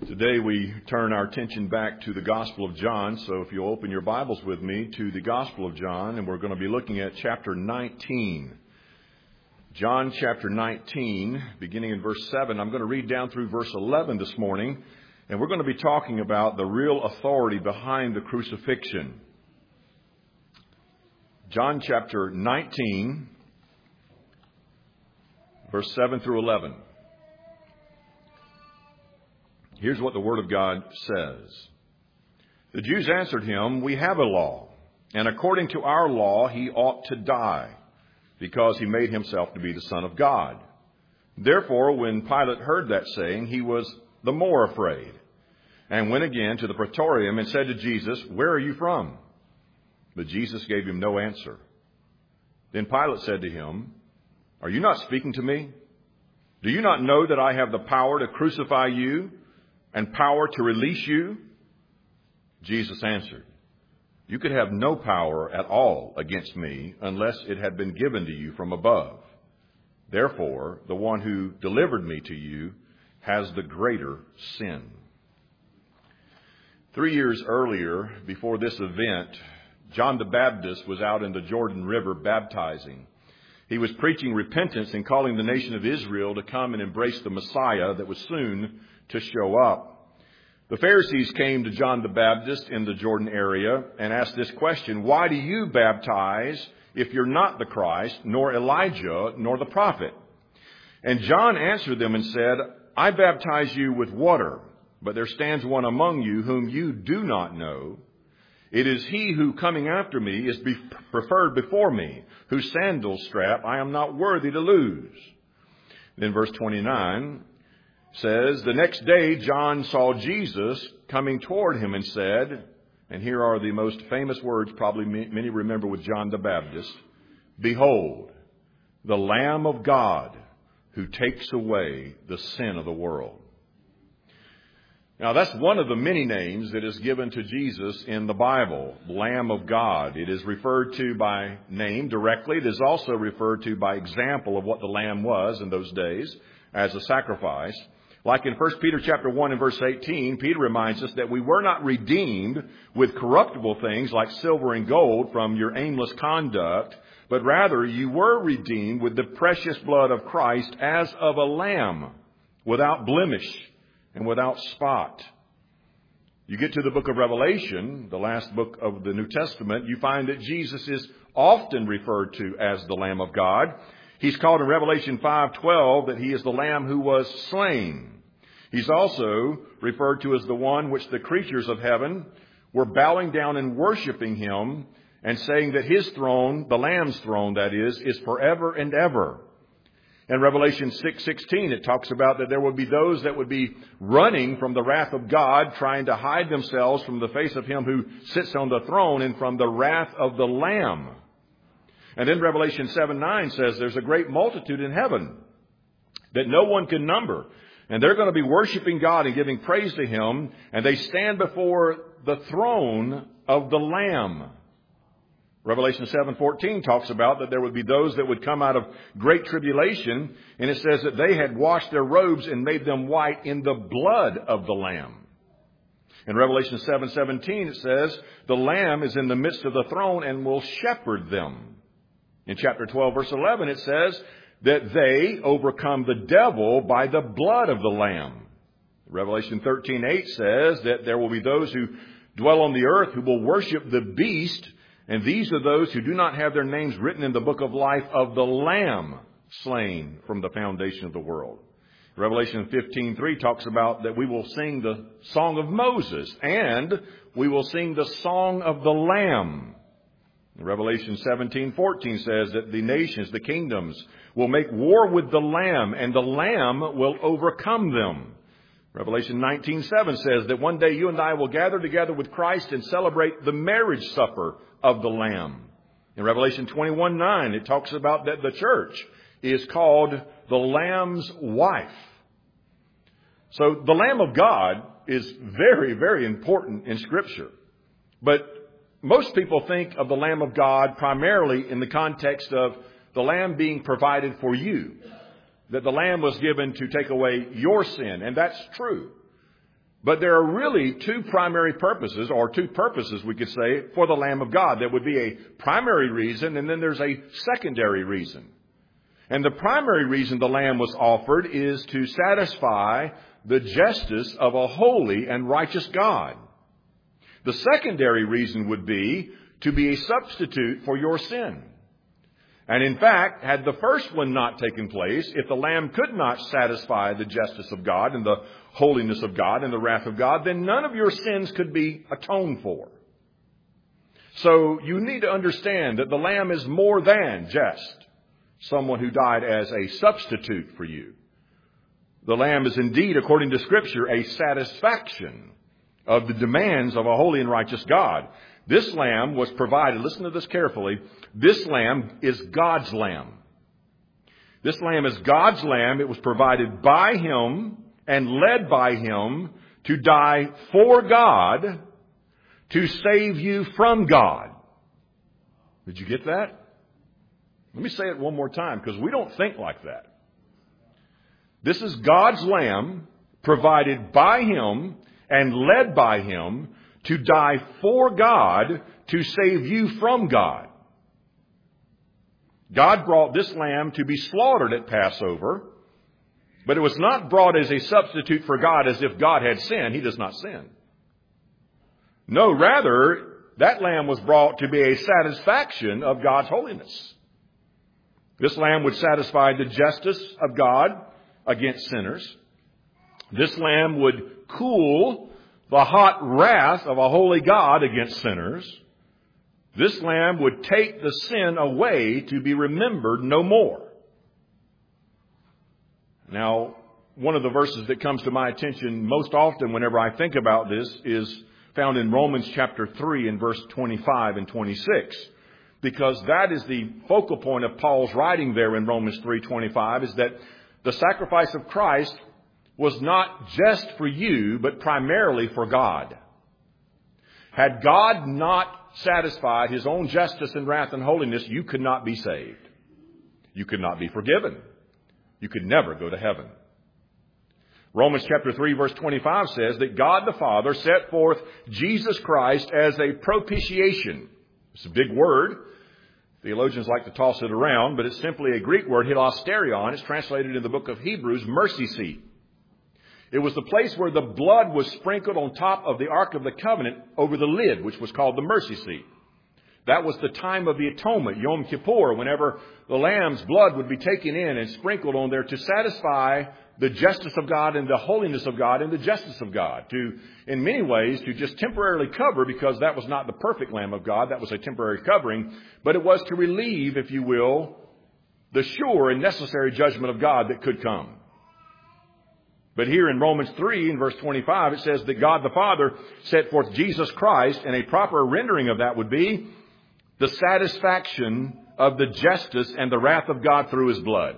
Today we turn our attention back to the Gospel of John. So if you'll open your Bibles with me to the Gospel of John, and we're going to be looking at chapter 19. John chapter 19, beginning in verse 7. I'm going to read down through verse 11 this morning, and we're going to be talking about the real authority behind the crucifixion. John chapter 19, verse 7 through 11. Here's what the Word of God says. The Jews answered him, "We have a law, and according to our law he ought to die, because he made himself to be the Son of God." Therefore, when Pilate heard that saying, he was the more afraid, and went again to the praetorium and said to Jesus, "Where are you from?" But Jesus gave him no answer. Then Pilate said to him, "Are you not speaking to me? Do you not know that I have the power to crucify you and power to release you?" Jesus answered, "You could have no power at all against me unless it had been given to you from above. Therefore, the one who delivered me to you has the greater sin." 3 years earlier, before this event, John the Baptist was out in the Jordan River baptizing. He was preaching repentance and calling the nation of Israel to come and embrace the Messiah that was soon to show up. The Pharisees came to John the Baptist in the Jordan area and asked this question: "Why do you baptize if you're not the Christ, nor Elijah, nor the prophet?" And John answered them and said, "I baptize you with water, but there stands one among you whom you do not know. It is he who, coming after me, is preferred before me, whose sandal strap I am not worthy to loose." Then verse 29 says, "The next day John saw Jesus coming toward him and said," and here are the most famous words probably many remember with John the Baptist, "Behold, the Lamb of God who takes away the sin of the world." Now, that's one of the many names that is given to Jesus in the Bible, Lamb of God. It is referred to by name directly. It is also referred to by example of what the lamb was in those days as a sacrifice. Like in 1 Peter chapter 1 and verse 18, Peter reminds us that we were not redeemed with corruptible things like silver and gold from your aimless conduct, but rather you were redeemed with the precious blood of Christ as of a lamb, without blemish and without spot. You get to the book of Revelation, the last book of the New Testament, you find that Jesus is often referred to as the Lamb of God. He's called in Revelation 5:12 that he is the Lamb who was slain. He's also referred to as the one which the creatures of heaven were bowing down and worshiping him and saying that his throne, the Lamb's throne that is forever and ever. In Revelation 6:16, it talks about that there would be those that would be running from the wrath of God, trying to hide themselves from the face of him who sits on the throne and from the wrath of the Lamb. And then Revelation 7:9 says there's a great multitude in heaven that no one can number. And they're going to be worshiping God and giving praise to him. And they stand before the throne of the Lamb. Revelation 7:14 talks about that there would be those that would come out of great tribulation. And it says that they had washed their robes and made them white in the blood of the Lamb. In Revelation 7:17 it says the Lamb is in the midst of the throne and will shepherd them. In chapter 12 verse 11 it says that they overcome the devil by the blood of the Lamb. Revelation 13:8 says that there will be those who dwell on the earth who will worship the beast, and these are those who do not have their names written in the book of life of the Lamb slain from the foundation of the world. Revelation 15:3 talks about that we will sing the song of Moses and we will sing the song of the Lamb. Revelation 17:14 says that the nations, the kingdoms, will make war with the Lamb, and the Lamb will overcome them. Revelation 19:7 says that one day you and I will gather together with Christ and celebrate the marriage supper of the Lamb. In Revelation 21:9, it talks about that the church is called the Lamb's wife. So the Lamb of God is very, very important in Scripture. But most people think of the Lamb of God primarily in the context of the Lamb being provided for you. That the Lamb was given to take away your sin. And that's true. But there are really two primary purposes, or two purposes we could say, for the Lamb of God. There would be a primary reason, and then there's a secondary reason. And the primary reason the Lamb was offered is to satisfy the justice of a holy and righteous God. The secondary reason would be to be a substitute for your sin. And in fact, had the first one not taken place, if the Lamb could not satisfy the justice of God and the holiness of God and the wrath of God, then none of your sins could be atoned for. So you need to understand that the Lamb is more than just someone who died as a substitute for you. The Lamb is indeed, according to Scripture, a satisfaction of the demands of a holy and righteous God. This Lamb was provided, listen to this carefully, this Lamb is God's Lamb. This Lamb is God's Lamb. It was provided by Him and led by Him to die for God, to save you from God. Did you get that? Let me say it one more time, because we don't think like that. This is God's Lamb, provided by Him and led by Him to die for God, to save you from God. God brought this lamb to be slaughtered at Passover, but it was not brought as a substitute for God as if God had sinned. He does not sin. No, rather, that lamb was brought to be a satisfaction of God's holiness. This lamb would satisfy the justice of God against sinners. This lamb would cool the hot wrath of a holy God against sinners. This lamb would take the sin away to be remembered no more. Now, one of the verses that comes to my attention most often whenever I think about this is found in Romans chapter 3 and verse 25 and 26. Because that is the focal point of Paul's writing there in Romans 3:25, is that the sacrifice of Christ was not just for you, but primarily for God. Had God not satisfied His own justice and wrath and holiness, you could not be saved. You could not be forgiven. You could never go to heaven. Romans chapter 3 verse 25 says that God the Father set forth Jesus Christ as a propitiation. It's a big word. Theologians like to toss it around, but it's simply a Greek word, hilasterion. It's translated in the book of Hebrews, mercy seat. It was the place where the blood was sprinkled on top of the Ark of the Covenant over the lid, which was called the mercy seat. That was the time of the atonement, Yom Kippur, whenever the lamb's blood would be taken in and sprinkled on there to satisfy the justice of God and the holiness of God and the justice of God. To, in many ways, to just temporarily cover, because that was not the perfect Lamb of God. That was a temporary covering. But it was to relieve, if you will, the sure and necessary judgment of God that could come. But here in Romans 3, in verse 25, it says that God the Father set forth Jesus Christ, and a proper rendering of that would be the satisfaction of the justice and the wrath of God through His blood.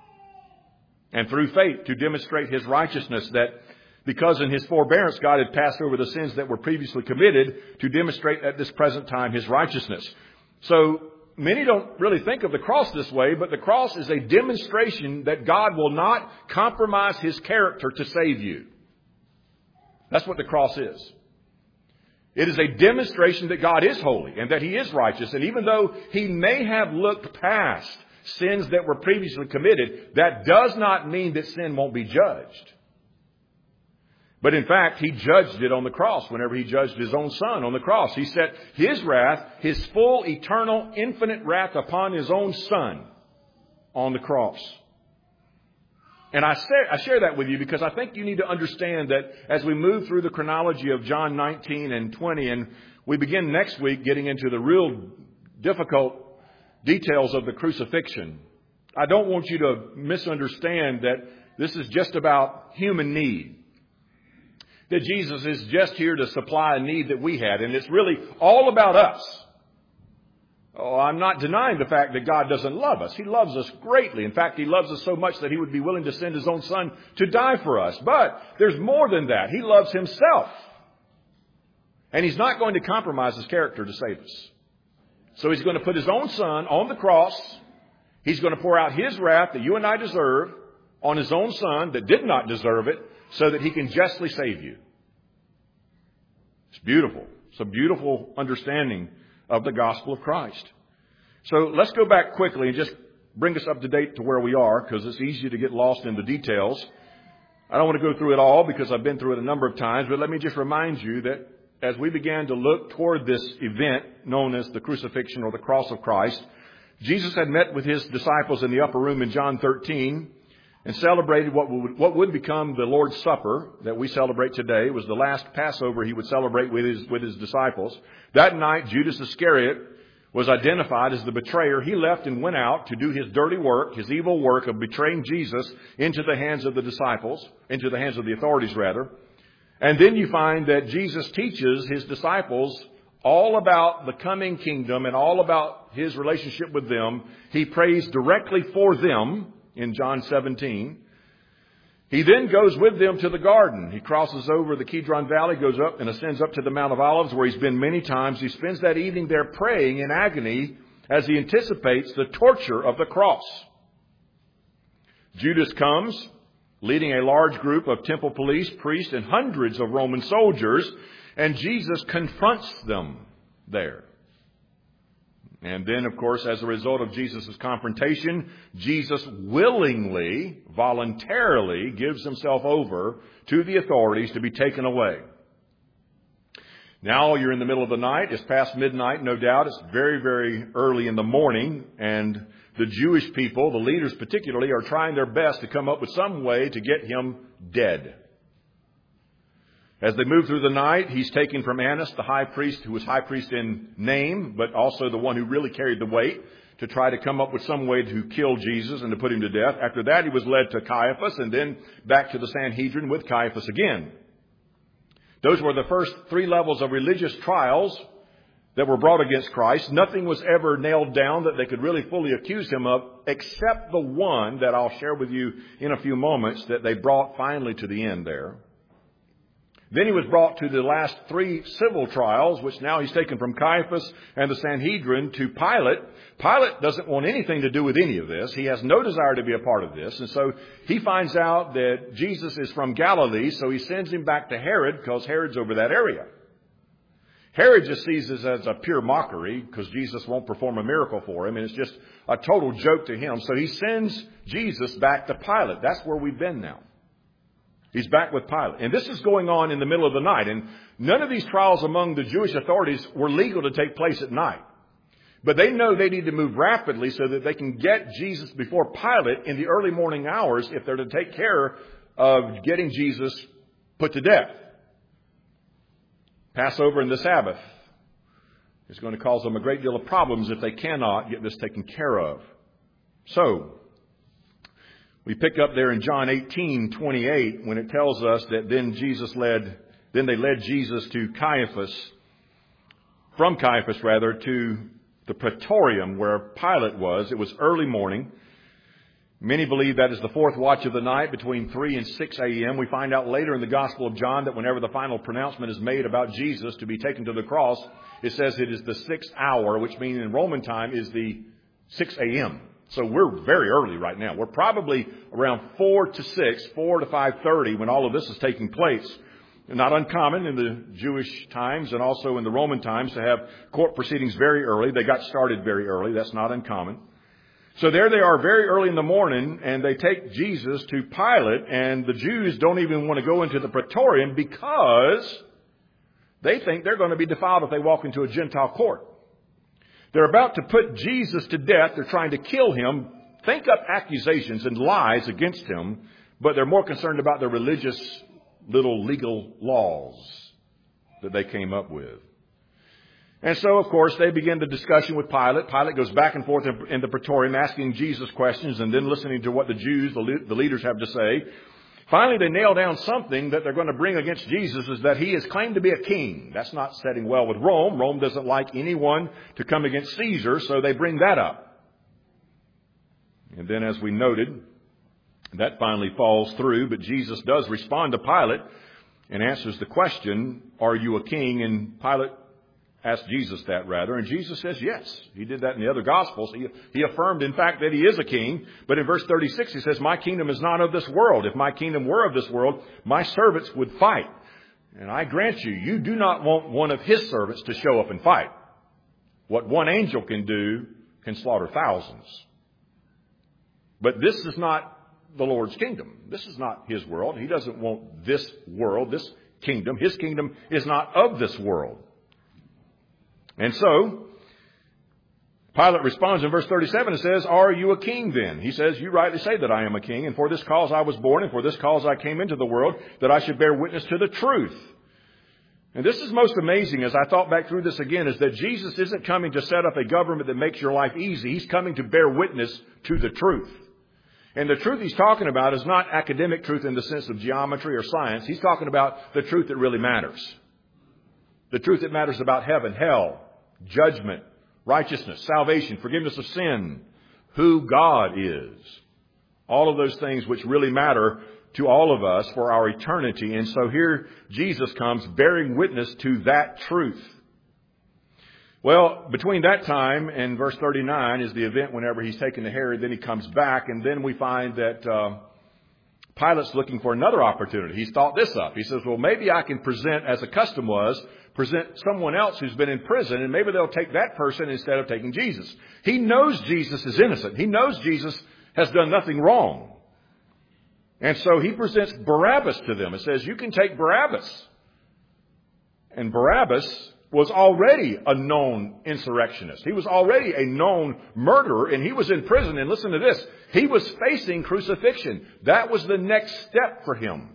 And through faith to demonstrate His righteousness, that because in His forbearance God had passed over the sins that were previously committed, to demonstrate at this present time His righteousness. So many don't really think of the cross this way, but the cross is a demonstration that God will not compromise His character to save you. That's what the cross is. It is a demonstration that God is holy and that He is righteous. And even though He may have looked past sins that were previously committed, that does not mean that sin won't be judged. But in fact, He judged it on the cross whenever He judged His own Son on the cross. He set His wrath, His full, eternal, infinite wrath upon His own Son on the cross. And I share that with you because I think you need to understand that as we move through the chronology of John 19 and 20, and we begin next week getting into the real difficult details of the crucifixion, I don't want you to misunderstand that this is just about human need. That Jesus is just here to supply a need that we had, and it's really all about us. Oh, I'm not denying the fact that God doesn't love us. He loves us greatly. In fact, He loves us so much that He would be willing to send His own Son to die for us. But there's more than that. He loves Himself. And He's not going to compromise His character to save us. So He's going to put His own Son on the cross. He's going to pour out His wrath that you and I deserve on His own Son that did not deserve it, so that He can justly save you. It's beautiful. It's a beautiful understanding of the gospel of Christ. So let's go back quickly and just bring us up to date to where we are, because it's easy to get lost in the details. I don't want to go through it all because I've been through it a number of times, but let me just remind you that as we began to look toward this event known as the crucifixion or the cross of Christ, Jesus had met with his disciples in the upper room in John 13 and celebrated what would become the Lord's Supper that we celebrate today. It was the last Passover he would celebrate with his disciples. That night, Judas Iscariot was identified as the betrayer. He left and went out to do his dirty work, his evil work of betraying Jesus into the hands of the disciples, into the hands of the authorities rather. And then you find that Jesus teaches his disciples all about the coming kingdom and all about his relationship with them. He prays directly for them in John 17. He then goes with them to the garden. He crosses over the Kidron Valley, goes up and ascends up to the Mount of Olives, where he's been many times. He spends that evening there praying in agony as he anticipates the torture of the cross. Judas comes, leading a large group of temple police, priests, and hundreds of Roman soldiers, and Jesus confronts them there. And then, of course, as a result of Jesus' confrontation, Jesus willingly, voluntarily gives himself over to the authorities to be taken away. Now you're in the middle of the night. It's past midnight, no doubt. It's very, very early in the morning. And the Jewish people, the leaders particularly, are trying their best to come up with some way to get him dead. As they move through the night, he's taken from Annas, the high priest, who was high priest in name, but also the one who really carried the weight, to try to come up with some way to kill Jesus and to put him to death. After that, he was led to Caiaphas and then back to the Sanhedrin with Caiaphas again. Those were the first 3 levels of religious trials that were brought against Christ. Nothing was ever nailed down that they could really fully accuse him of, except the one that I'll share with you in a few moments that they brought finally to the end there. Then he was brought to the last 3 civil trials, which now he's taken from Caiaphas and the Sanhedrin to Pilate. Pilate doesn't want anything to do with any of this. He has no desire to be a part of this. And so he finds out that Jesus is from Galilee, so he sends him back to Herod, because Herod's over that area. Herod just sees this as a pure mockery because Jesus won't perform a miracle for him, and it's just a total joke to him. So he sends Jesus back to Pilate. That's where we've been now. He's back with Pilate. And this is going on in the middle of the night. And none of these trials among the Jewish authorities were legal to take place at night. But they know they need to move rapidly so that they can get Jesus before Pilate in the early morning hours if they're to take care of getting Jesus put to death. Passover and the Sabbath is going to cause them a great deal of problems if they cannot get this taken care of. So we pick up there in John 18:28 when it tells us that then they led Jesus to Caiaphas, from Caiaphas to the Praetorium where Pilate was. It was early morning. Many believe that is the 4th watch of the night between 3 and 6 a.m. We find out later in the Gospel of John that whenever the final pronouncement is made about Jesus to be taken to the cross, it says it is the 6th hour, which means in Roman time is the 6 a.m. So we're very early right now. We're probably around 4 to 5:30 when all of this is taking place. Not uncommon in the Jewish times and also in the Roman times to have court proceedings very early. They got started very early. That's not uncommon. So there they are very early in the morning, and they take Jesus to Pilate, and the Jews don't even want to go into the Praetorium because they think they're going to be defiled if they walk into a Gentile court. They're about to put Jesus to death. They're trying to kill him, think up accusations and lies against him, but they're more concerned about their religious little legal laws that they came up with. And so, of course, they begin the discussion with Pilate. Pilate goes back and forth in the Praetorium asking Jesus questions and then listening to what the Jews, the leaders, have to say. Finally, they nail down something that they're going to bring against Jesus, is that he is claimed to be a king. That's not setting well with Rome. Rome doesn't like anyone to come against Caesar, so they bring that up. And then, as we noted, that finally falls through, but Jesus does respond to Pilate and answers the question, "Are you a king?" And Pilate asked Jesus that, rather, and Jesus says yes. He did that in the other Gospels. He affirmed, in fact, that he is a king. But in verse 36, he says, "My kingdom is not of this world. If my kingdom were of this world, my servants would fight." And I grant you, you do not want one of his servants to show up and fight. What one angel can do can slaughter thousands. But this is not the Lord's kingdom. This is not his world. He doesn't want this world, this kingdom. His kingdom is not of this world. And so, Pilate responds in verse 37 and says, "Are you a king then?" He says, "You rightly say that I am a king, and for this cause I was born, and for this cause I came into the world, that I should bear witness to the truth." And this is most amazing as I thought back through this again, is that Jesus isn't coming to set up a government that makes your life easy. He's coming to bear witness to the truth. And the truth he's talking about is not academic truth in the sense of geometry or science. He's talking about the truth that really matters. The truth that matters about heaven, hell, judgment, righteousness, salvation, forgiveness of sin, who God is. All of those things which really matter to all of us for our eternity. And so here Jesus comes bearing witness to that truth. Well, between that time and verse 39 is the event whenever he's taken to Herod. Then he comes back, and then we find that Pilate's looking for another opportunity. He's thought this up. He says, well, maybe I can present, as the custom was, present someone else who's been in prison, and maybe they'll take that person instead of taking Jesus. He knows Jesus is innocent. He knows Jesus has done nothing wrong. And so he presents Barabbas to them. It says, you can take Barabbas. And Barabbas was already a known insurrectionist. He was already a known murderer, and he was in prison. And listen to this. He was facing crucifixion. That was the next step for him.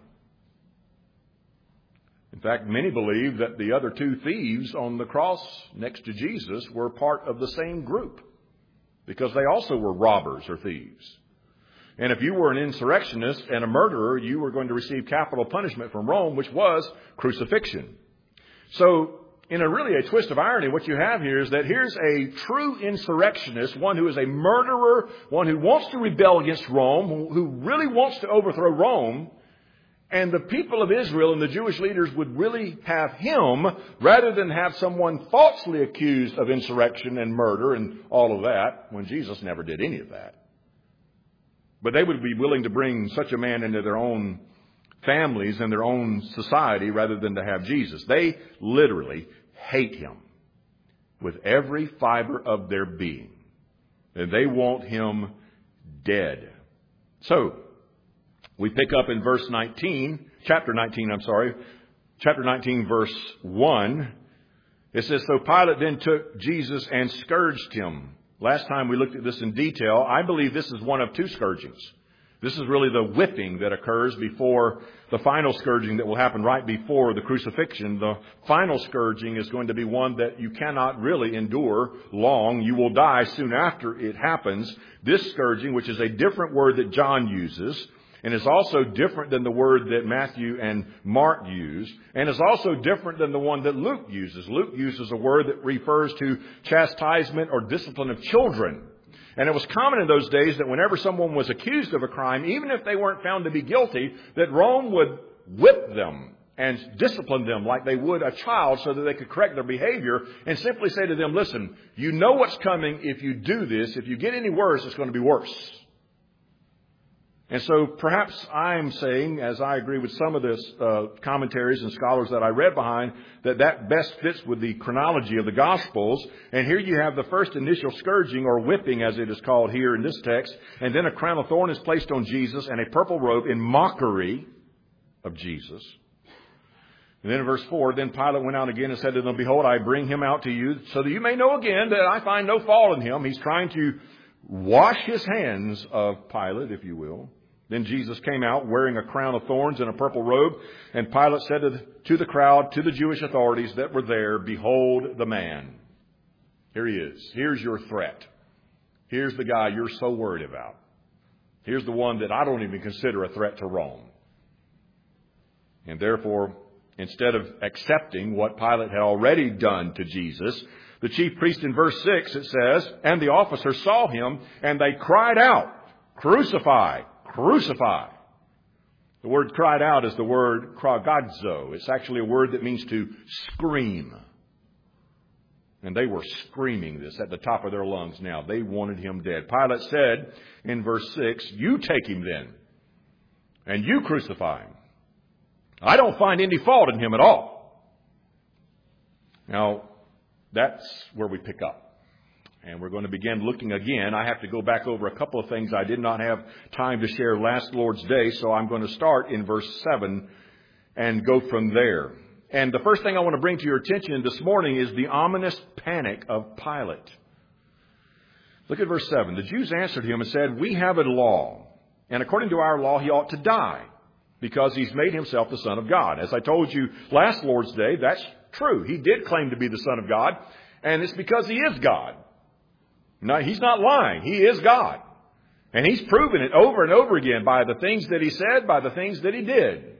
In fact, many believe that the other two thieves on the cross next to Jesus were part of the same group, because they also were robbers or thieves. And if you were an insurrectionist and a murderer, you were going to receive capital punishment from Rome, which was crucifixion. So, in a twist of irony, what you have here is that here's a true insurrectionist, one who is a murderer, one who wants to rebel against Rome, who really wants to overthrow Rome. And the people of Israel and the Jewish leaders would really have him rather than have someone falsely accused of insurrection and murder and all of that, when Jesus never did any of that. But they would be willing to bring such a man into their own families and their own society rather than to have Jesus. They literally hate him with every fiber of their being. And they want him dead. So, we pick up in chapter 19, verse 1. It says, so Pilate then took Jesus and scourged him. Last time we looked at this in detail. I believe this is one of two scourgings. This is really the whipping that occurs before the final scourging that will happen right before the crucifixion. The final scourging is going to be one that you cannot really endure long. You will die soon after it happens. This scourging, which is a different word that John uses, and is also different than the word that Matthew and Mark use, and is also different than the one that Luke uses. Luke uses a word that refers to chastisement or discipline of children. And it was common in those days that whenever someone was accused of a crime, even if they weren't found to be guilty, that Rome would whip them and discipline them like they would a child so that they could correct their behavior and simply say to them, listen, you know what's coming if you do this. If you get any worse, it's going to be worse. And so perhaps I'm saying, as I agree with some of the commentaries and scholars that I read behind, that best fits with the chronology of the Gospels. And here you have the first initial scourging, or whipping as it is called here in this text. And then a crown of thorns is placed on Jesus and a purple robe in mockery of Jesus. And then in verse 4, then Pilate went out again and said to them, behold, I bring him out to you so that you may know again that I find no fault in him. He's trying to wash his hands of Pilate, if you will. Then Jesus came out wearing a crown of thorns and a purple robe. And Pilate said to the crowd, to the Jewish authorities that were there, behold the man. Here he is. Here's your threat. Here's the guy you're so worried about. Here's the one that I don't even consider a threat to Rome. And therefore, instead of accepting what Pilate had already done to Jesus, the chief priest in verse 6, it says, and the officers saw him, and they cried out, crucify, crucify. The word cried out is the word kragadzo. It's actually a word that means to scream. And they were screaming this at the top of their lungs now. They wanted him dead. Pilate said in verse 6, you take him then, and you crucify him. I don't find any fault in him at all. Now, that's where we pick up. And we're going to begin looking again. I have to go back over a couple of things I did not have time to share last Lord's Day, so I'm going to start in verse 7 and go from there. And the first thing I want to bring to your attention this morning is the ominous panic of Pilate. Look at verse 7. The Jews answered him and said, "We have a law, and according to our law he ought to die, because he's made himself the Son of God." As I told you last Lord's Day, that's true. He did claim to be the Son of God, and it's because he is God. No, he's not lying. He is God. And he's proven it over and over again by the things that he said, by the things that he did.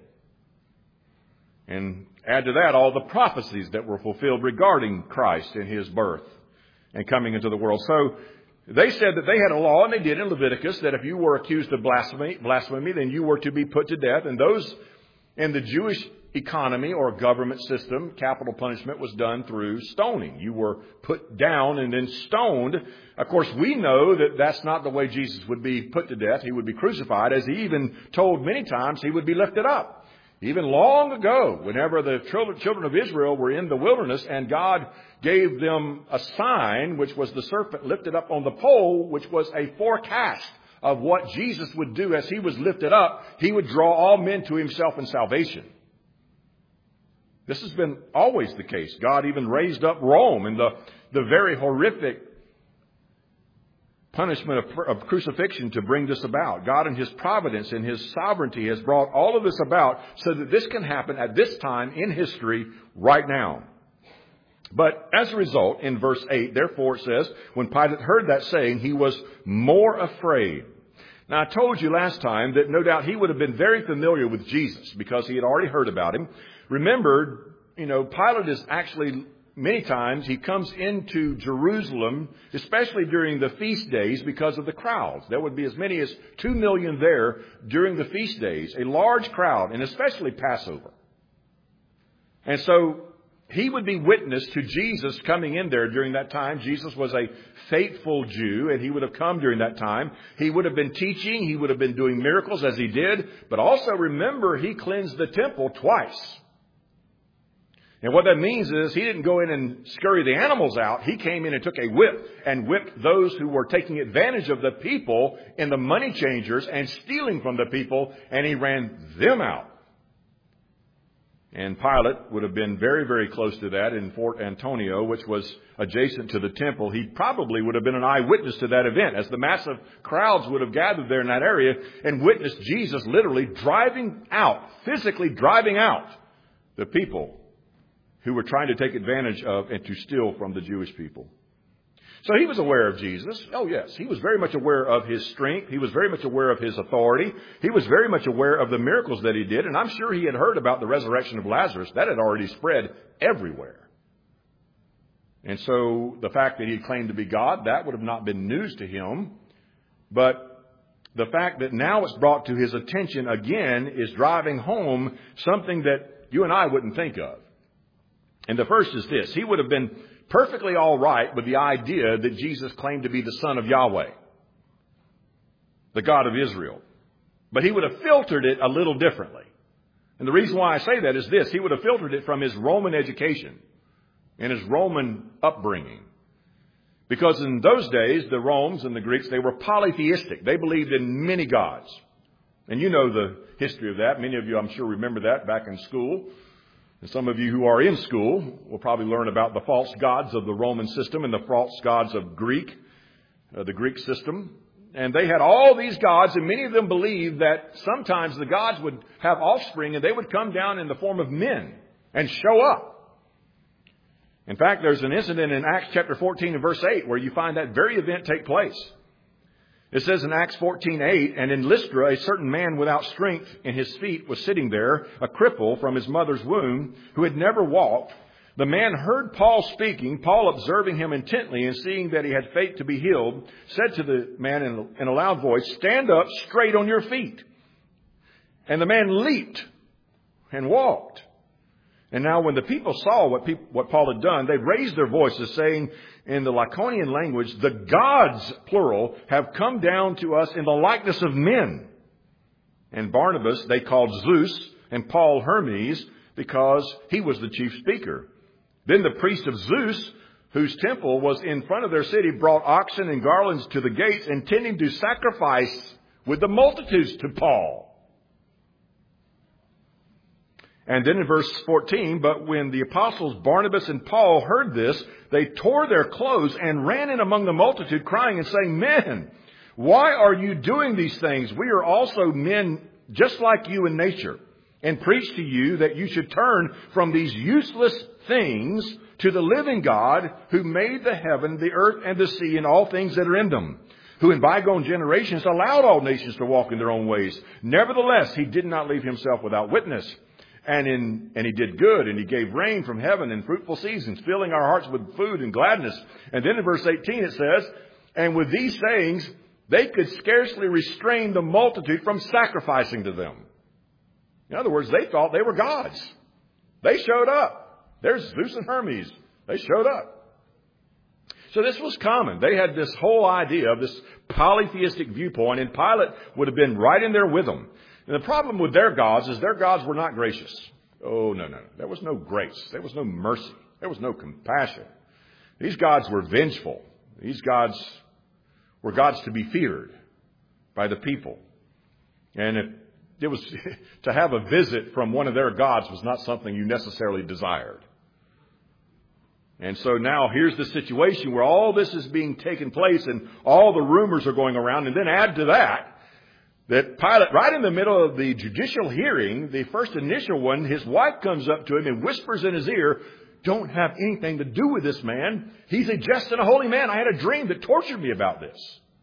And add to that all the prophecies that were fulfilled regarding Christ and his birth and coming into the world. So they said that they had a law, and they did in Leviticus, that if you were accused of blasphemy, then you were to be put to death. And those in the Jewish economy or government system, capital punishment was done through stoning. You were put down and then stoned. Of course, we know that that's not the way Jesus would be put to death. He would be crucified, as he even told many times he would be lifted up. Even long ago, whenever the children of Israel were in the wilderness and God gave them a sign, which was the serpent lifted up on the pole, which was a forecast of what Jesus would do as he was lifted up. He would draw all men to himself in salvation. This has been always the case. God even raised up Rome in the very horrific punishment of crucifixion to bring this about. God in his providence and his sovereignty has brought all of this about so that this can happen at this time in history right now. But as a result, in verse 8, therefore it says, when Pilate heard that saying, he was more afraid. Now, I told you last time that no doubt he would have been very familiar with Jesus because he had already heard about him. Remember, Pilate is actually, many times, he comes into Jerusalem, especially during the feast days, because of the crowds. There would be as many as 2 million there during the feast days, a large crowd, and especially Passover. And so he would be witness to Jesus coming in there during that time. Jesus was a faithful Jew, and he would have come during that time. He would have been teaching. He would have been doing miracles as he did. But also remember, he cleansed the temple twice. And what that means is he didn't go in and scurry the animals out. He came in and took a whip and whipped those who were taking advantage of the people in the money changers and stealing from the people, and he ran them out. And Pilate would have been very, very close to that in Fort Antonio, which was adjacent to the temple. He probably would have been an eyewitness to that event, as the massive crowds would have gathered there in that area and witnessed Jesus literally physically driving out the people who were trying to take advantage of and to steal from the Jewish people. So he was aware of Jesus. Oh, yes. He was very much aware of his strength. He was very much aware of his authority. He was very much aware of the miracles that he did. And I'm sure he had heard about the resurrection of Lazarus. That had already spread everywhere. And so the fact that he claimed to be God, that would have not been news to him. But the fact that now it's brought to his attention again is driving home something that you and I wouldn't think of. And the first is this. He would have been perfectly all right with the idea that Jesus claimed to be the Son of Yahweh, the God of Israel. But he would have filtered it a little differently. And the reason why I say that is this. He would have filtered it from his Roman education and his Roman upbringing. Because in those days, the Romans and the Greeks, they were polytheistic. They believed in many gods. And you know the history of that. Many of you, I'm sure, remember that back in school. And some of you who are in school will probably learn about the false gods of the Roman system and the false gods of the Greek system. And they had all these gods, and many of them believed that sometimes the gods would have offspring and they would come down in the form of men and show up. In fact, there's an incident in Acts chapter 14 and verse 8 where you find that very event take place. It says in Acts 14:8, and in Lystra, a certain man without strength in his feet was sitting there, a cripple from his mother's womb, who had never walked. The man heard Paul speaking. Paul, observing him intently and seeing that he had faith to be healed, said to the man in a loud voice, "Stand up straight on your feet." And the man leaped and walked. And now when the people saw what Paul had done, they raised their voices, saying in the Lycaonian language, "The gods," plural, "have come down to us in the likeness of men." And Barnabas they called Zeus, and Paul Hermes because he was the chief speaker. Then the priest of Zeus, whose temple was in front of their city, brought oxen and garlands to the gates, intending to sacrifice with the multitudes to Paul. And then in verse 14, but when the apostles Barnabas and Paul heard this, they tore their clothes and ran in among the multitude, crying and saying, Men, why are you doing these things? We are also men just like you in nature, and preach to you that you should turn from these useless things to the living God, who made the heaven, the earth, and the sea, and all things that are in them, who in bygone generations allowed all nations to walk in their own ways. Nevertheless, he did not leave himself without witness. And he did good, and he gave rain from heaven in fruitful seasons, filling our hearts with food and gladness. And then in verse 18 it says, and with these sayings, they could scarcely restrain the multitude from sacrificing to them. In other words, they thought they were gods. They showed up. There's Zeus and Hermes. They showed up. So this was common. They had this whole idea of this polytheistic viewpoint, and Pilate would have been right in there with them. And the problem with their gods is their gods were not gracious. Oh, no. There was no grace. There was no mercy. There was no compassion. These gods were vengeful. These gods were gods to be feared by the people. And it was to have a visit from one of their gods was not something you necessarily desired. And so now here's the situation where all this is being taken place and all the rumors are going around. And then add to that Pilate, right in the middle of the judicial hearing, the first initial one, his wife comes up to him and whispers in his ear, don't have anything to do with this man. He's a just and a holy man. I had a dream that tortured me about this.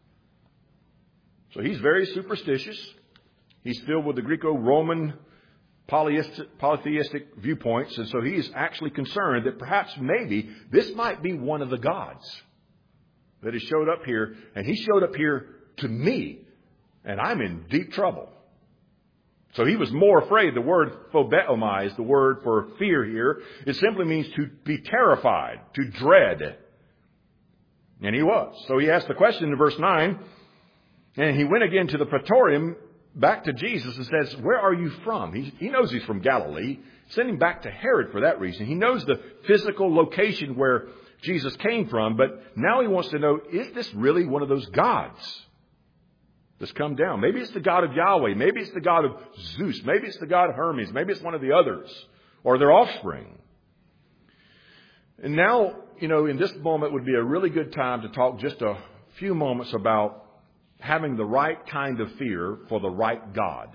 So he's very superstitious. He's filled with the Greco-Roman polytheistic viewpoints. And so he's actually concerned that perhaps maybe this might be one of the gods that has showed up here. And he showed up here to me. And I'm in deep trouble. So he was more afraid. The word phobeomai is the word for fear here. It simply means to be terrified, to dread. And he was. So he asked the question in verse 9. And he went again to the praetorium, back to Jesus, and says, where are you from? He knows he's from Galilee. Send him back to Herod for that reason. He knows the physical location where Jesus came from. But now he wants to know, is this really one of those gods that's come down? Maybe it's the God of Yahweh. Maybe it's the God of Zeus. Maybe it's the God of Hermes. Maybe it's one of the others or their offspring. And now, in this moment would be a really good time to talk just a few moments about having the right kind of fear for the right God.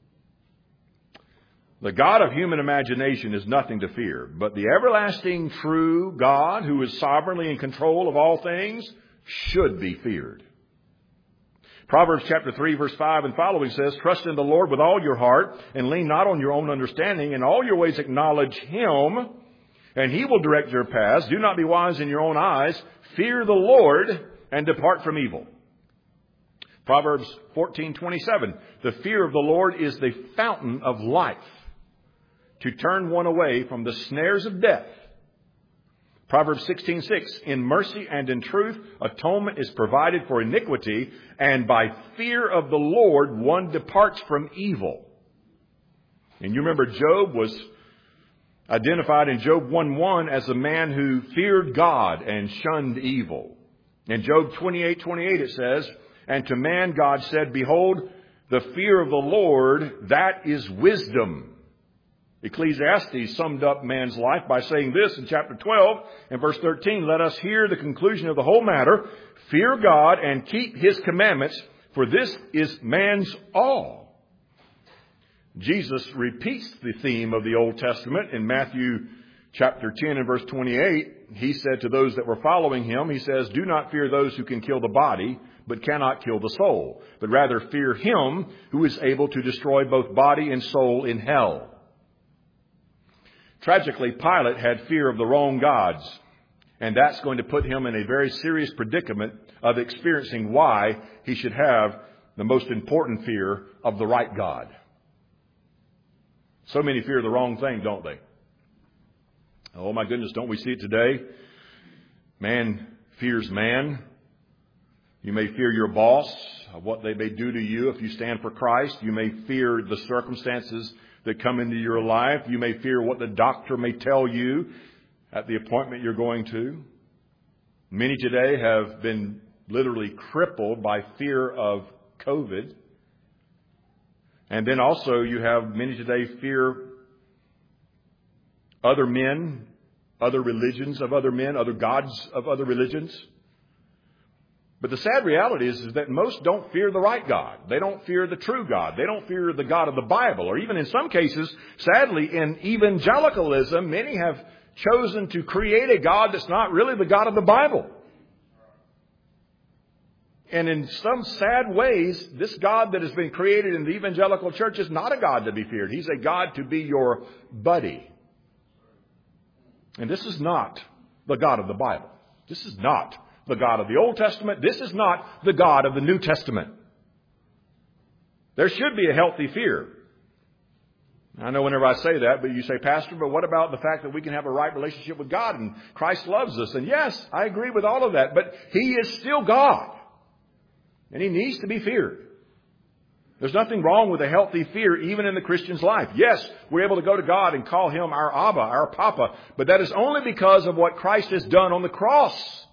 The God of human imagination is nothing to fear, but the everlasting true God, who is sovereignly in control of all things, should be feared. Proverbs chapter 3 verse 5 and following says, trust in the Lord with all your heart and lean not on your own understanding. In all your ways acknowledge Him, and He will direct your paths. Do not be wise in your own eyes. Fear the Lord and depart from evil. Proverbs 14:27. The fear of the Lord is the fountain of life, to turn one away from the snares of death. Proverbs 16:6, in mercy and in truth, atonement is provided for iniquity, and by fear of the Lord, one departs from evil. And you remember Job was identified in Job 1:1 as a man who feared God and shunned evil. In Job 28:28 it says, and to man God said, behold, the fear of the Lord, that is wisdom. Ecclesiastes summed up man's life by saying this in chapter 12 and verse 13, let us hear the conclusion of the whole matter. Fear God and keep His commandments, for this is man's all. Jesus repeats the theme of the Old Testament in Matthew chapter 10 and verse 28. He said to those that were following Him, He says, do not fear those who can kill the body, but cannot kill the soul, but rather fear Him who is able to destroy both body and soul in hell. Tragically, Pilate had fear of the wrong gods, and that's going to put him in a very serious predicament of experiencing why he should have the most important fear of the right God. So many fear the wrong thing, don't they? Oh my goodness, don't we see it today? Man fears man. You may fear your boss, what they may do to you if you stand for Christ. You may fear the circumstances that come into your life. You may fear what the doctor may tell you at the appointment you're going to. Many today have been literally crippled by fear of COVID. And then also you have many today fear other men, other religions of other men, other gods of other religions. But the sad reality is that most don't fear the right God. They don't fear the true God. They don't fear the God of the Bible. Or even in some cases, sadly, in evangelicalism, many have chosen to create a God that's not really the God of the Bible. And in some sad ways, this God that has been created in the evangelical church is not a God to be feared. He's a God to be your buddy. And this is not the God of the Bible. This is not the God of the Old Testament. This is not the God of the New Testament. There should be a healthy fear. I know whenever I say that, but you say, Pastor, but what about the fact that we can have a right relationship with God and Christ loves us? And yes, I agree with all of that, but He is still God. And He needs to be feared. There's nothing wrong with a healthy fear even in the Christian's life. Yes, we're able to go to God and call Him our Abba, our Papa, but that is only because of what Christ has done on the cross.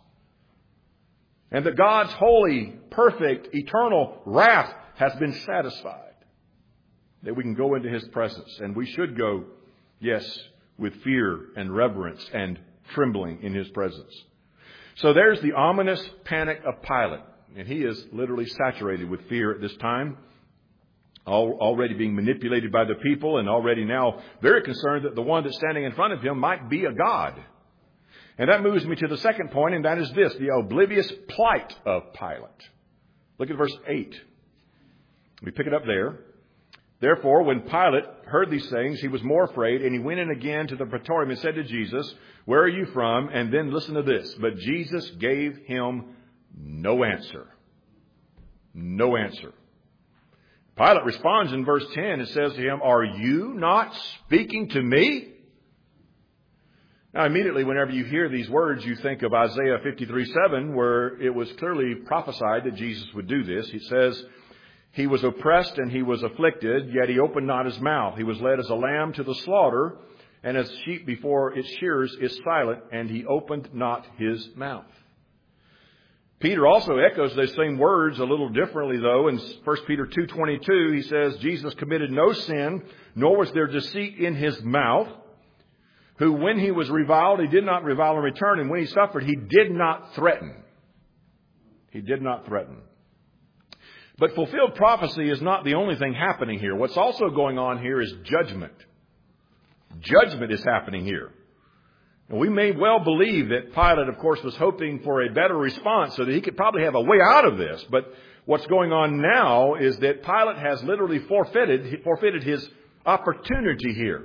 And that God's holy, perfect, eternal wrath has been satisfied. That we can go into His presence. And we should go, yes, with fear and reverence and trembling in His presence. So there's the ominous panic of Pilate. And he is literally saturated with fear at this time. Already being manipulated by the people and already now very concerned that the one that's standing in front of him might be a god. And that moves me to the second point, and that is this, the oblivious plight of Pilate. Look at verse 8. We pick it up there. Therefore, when Pilate heard these things, he was more afraid, and he went in again to the praetorium and said to Jesus, "Where are you from?" And then listen to this. But Jesus gave him no answer. No answer. Pilate responds in verse 10. It says to him, "Are you not speaking to me?" Now, immediately, whenever you hear these words, you think of Isaiah 53:7, where it was clearly prophesied that Jesus would do this. He says, "He was oppressed and He was afflicted, yet He opened not His mouth. He was led as a lamb to the slaughter, and as sheep before its shearers is silent, and He opened not His mouth." Peter also echoes those same words a little differently, though. In 1 Peter 2:22, he says, "Jesus committed no sin, nor was there deceit in His mouth, who when He was reviled, He did not revile in return, and when He suffered, He did not threaten." He did not threaten. But fulfilled prophecy is not the only thing happening here. What's also going on here is judgment. Judgment is happening here. And we may well believe that Pilate, of course, was hoping for a better response so that he could probably have a way out of this. But what's going on now is that Pilate has literally forfeited his opportunity here.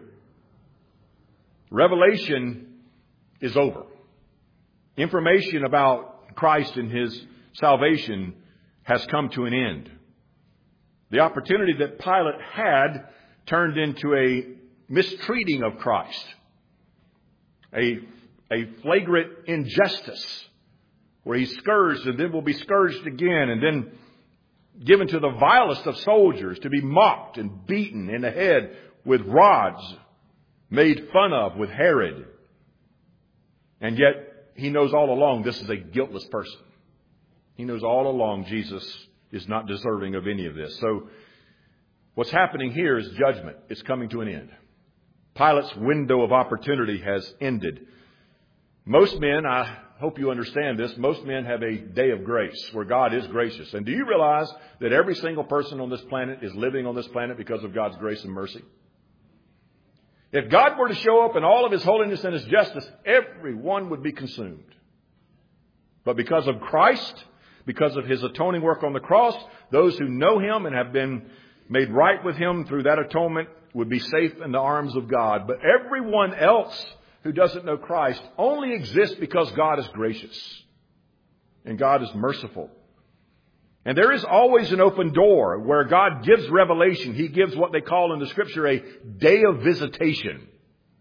Revelation is over. Information about Christ and His salvation has come to an end. The opportunity that Pilate had turned into a mistreating of Christ. A flagrant injustice where He's scourged and then will be scourged again and then given to the vilest of soldiers to be mocked and beaten in the head with rods, made fun of with Herod. And yet He knows all along this is a guiltless person. He knows all along Jesus is not deserving of any of this. So what's happening here is judgment. It's coming to an end. Pilate's window of opportunity has ended. Most men, I hope you understand this, most men have a day of grace where God is gracious. And do you realize that every single person on this planet is living on this planet because of God's grace and mercy? If God were to show up in all of His holiness and His justice, everyone would be consumed. But because of Christ, because of His atoning work on the cross, those who know Him and have been made right with Him through that atonement would be safe in the arms of God. But everyone else who doesn't know Christ only exists because God is gracious and God is merciful. And there is always an open door where God gives revelation. He gives what they call in the Scripture a day of visitation,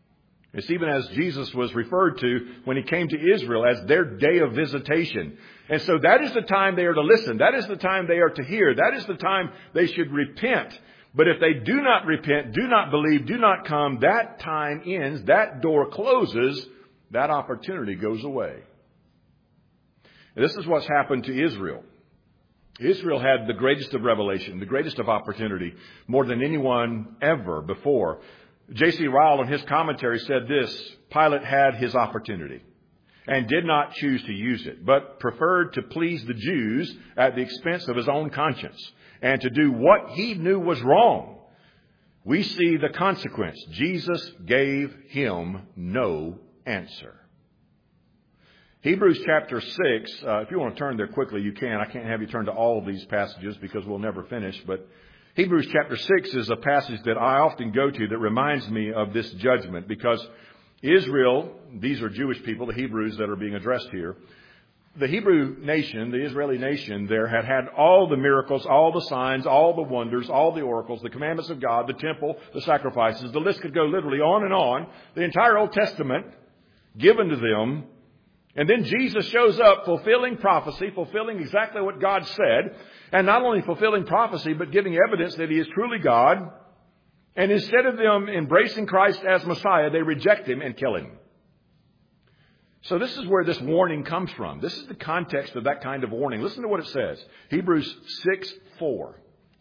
It's even as Jesus was referred to when he came to Israel as their day of visitation. And so that is the time they are to listen. That is the time they are to hear. That is the time they should repent. But if they do not repent, do not believe, do not come, that time ends, that door closes, that opportunity goes away. And this is what's happened to Israel. Israel had the greatest of revelation, the greatest of opportunity, more than anyone ever before. J.C. Ryle in his commentary said this: Pilate had his opportunity and did not choose to use it, but preferred to please the Jews at the expense of his own conscience and to do what he knew was wrong. We see the consequence. Jesus gave him no answer. Hebrews chapter 6, if you want to turn there quickly, you can. I can't have you turn to all of these passages because we'll never finish, but Hebrews chapter 6 is a passage that I often go to that reminds me of this judgment, because Israel, these are Jewish people, the Hebrews that are being addressed here. The Hebrew nation, the Israeli nation there, had all the miracles, all the signs, all the wonders, all the oracles, the commandments of God, the temple, the sacrifices. The list could go literally on and on. The entire Old Testament given to them. And then Jesus shows up fulfilling prophecy, fulfilling exactly what God said. And not only fulfilling prophecy, but giving evidence that he is truly God. And instead of them embracing Christ as Messiah, they reject him and kill him. So this is where this warning comes from. This is the context of that kind of warning. Listen to what it says. Hebrews 6:4.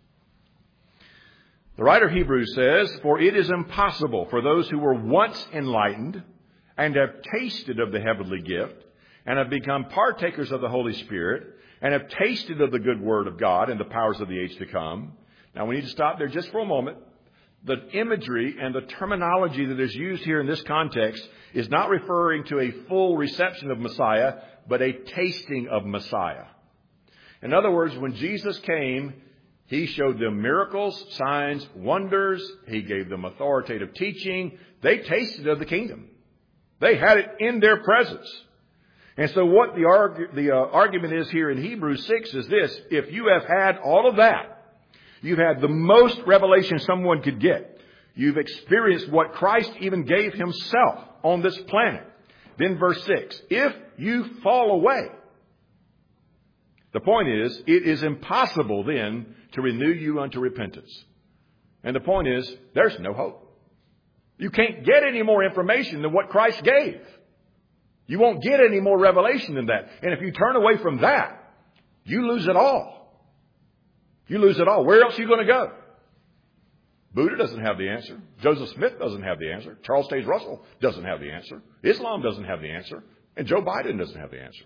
The writer of Hebrews says, "For it is impossible for those who were once enlightened and have tasted of the heavenly gift and have become partakers of the Holy Spirit and have tasted of the good word of God and the powers of the age to come." Now we need to stop there just for a moment. The imagery and the terminology that is used here in this context is not referring to a full reception of Messiah, but a tasting of Messiah. In other words, when Jesus came, he showed them miracles, signs, wonders. He gave them authoritative teaching. They tasted of the kingdom. They had it in their presence. And so what the argument is here in Hebrews 6 is this: if you have had all of that, you've had the most revelation someone could get, you've experienced what Christ even gave himself on this planet. Then verse 6, if you fall away, the point is, it is impossible then to renew you unto repentance. And the point is, there's no hope. You can't get any more information than what Christ gave. You won't get any more revelation than that. And if you turn away from that, you lose it all. You lose it all. Where else are you going to go? Buddha doesn't have the answer. Joseph Smith doesn't have the answer. Charles Taze Russell doesn't have the answer. Islam doesn't have the answer. And Joe Biden doesn't have the answer.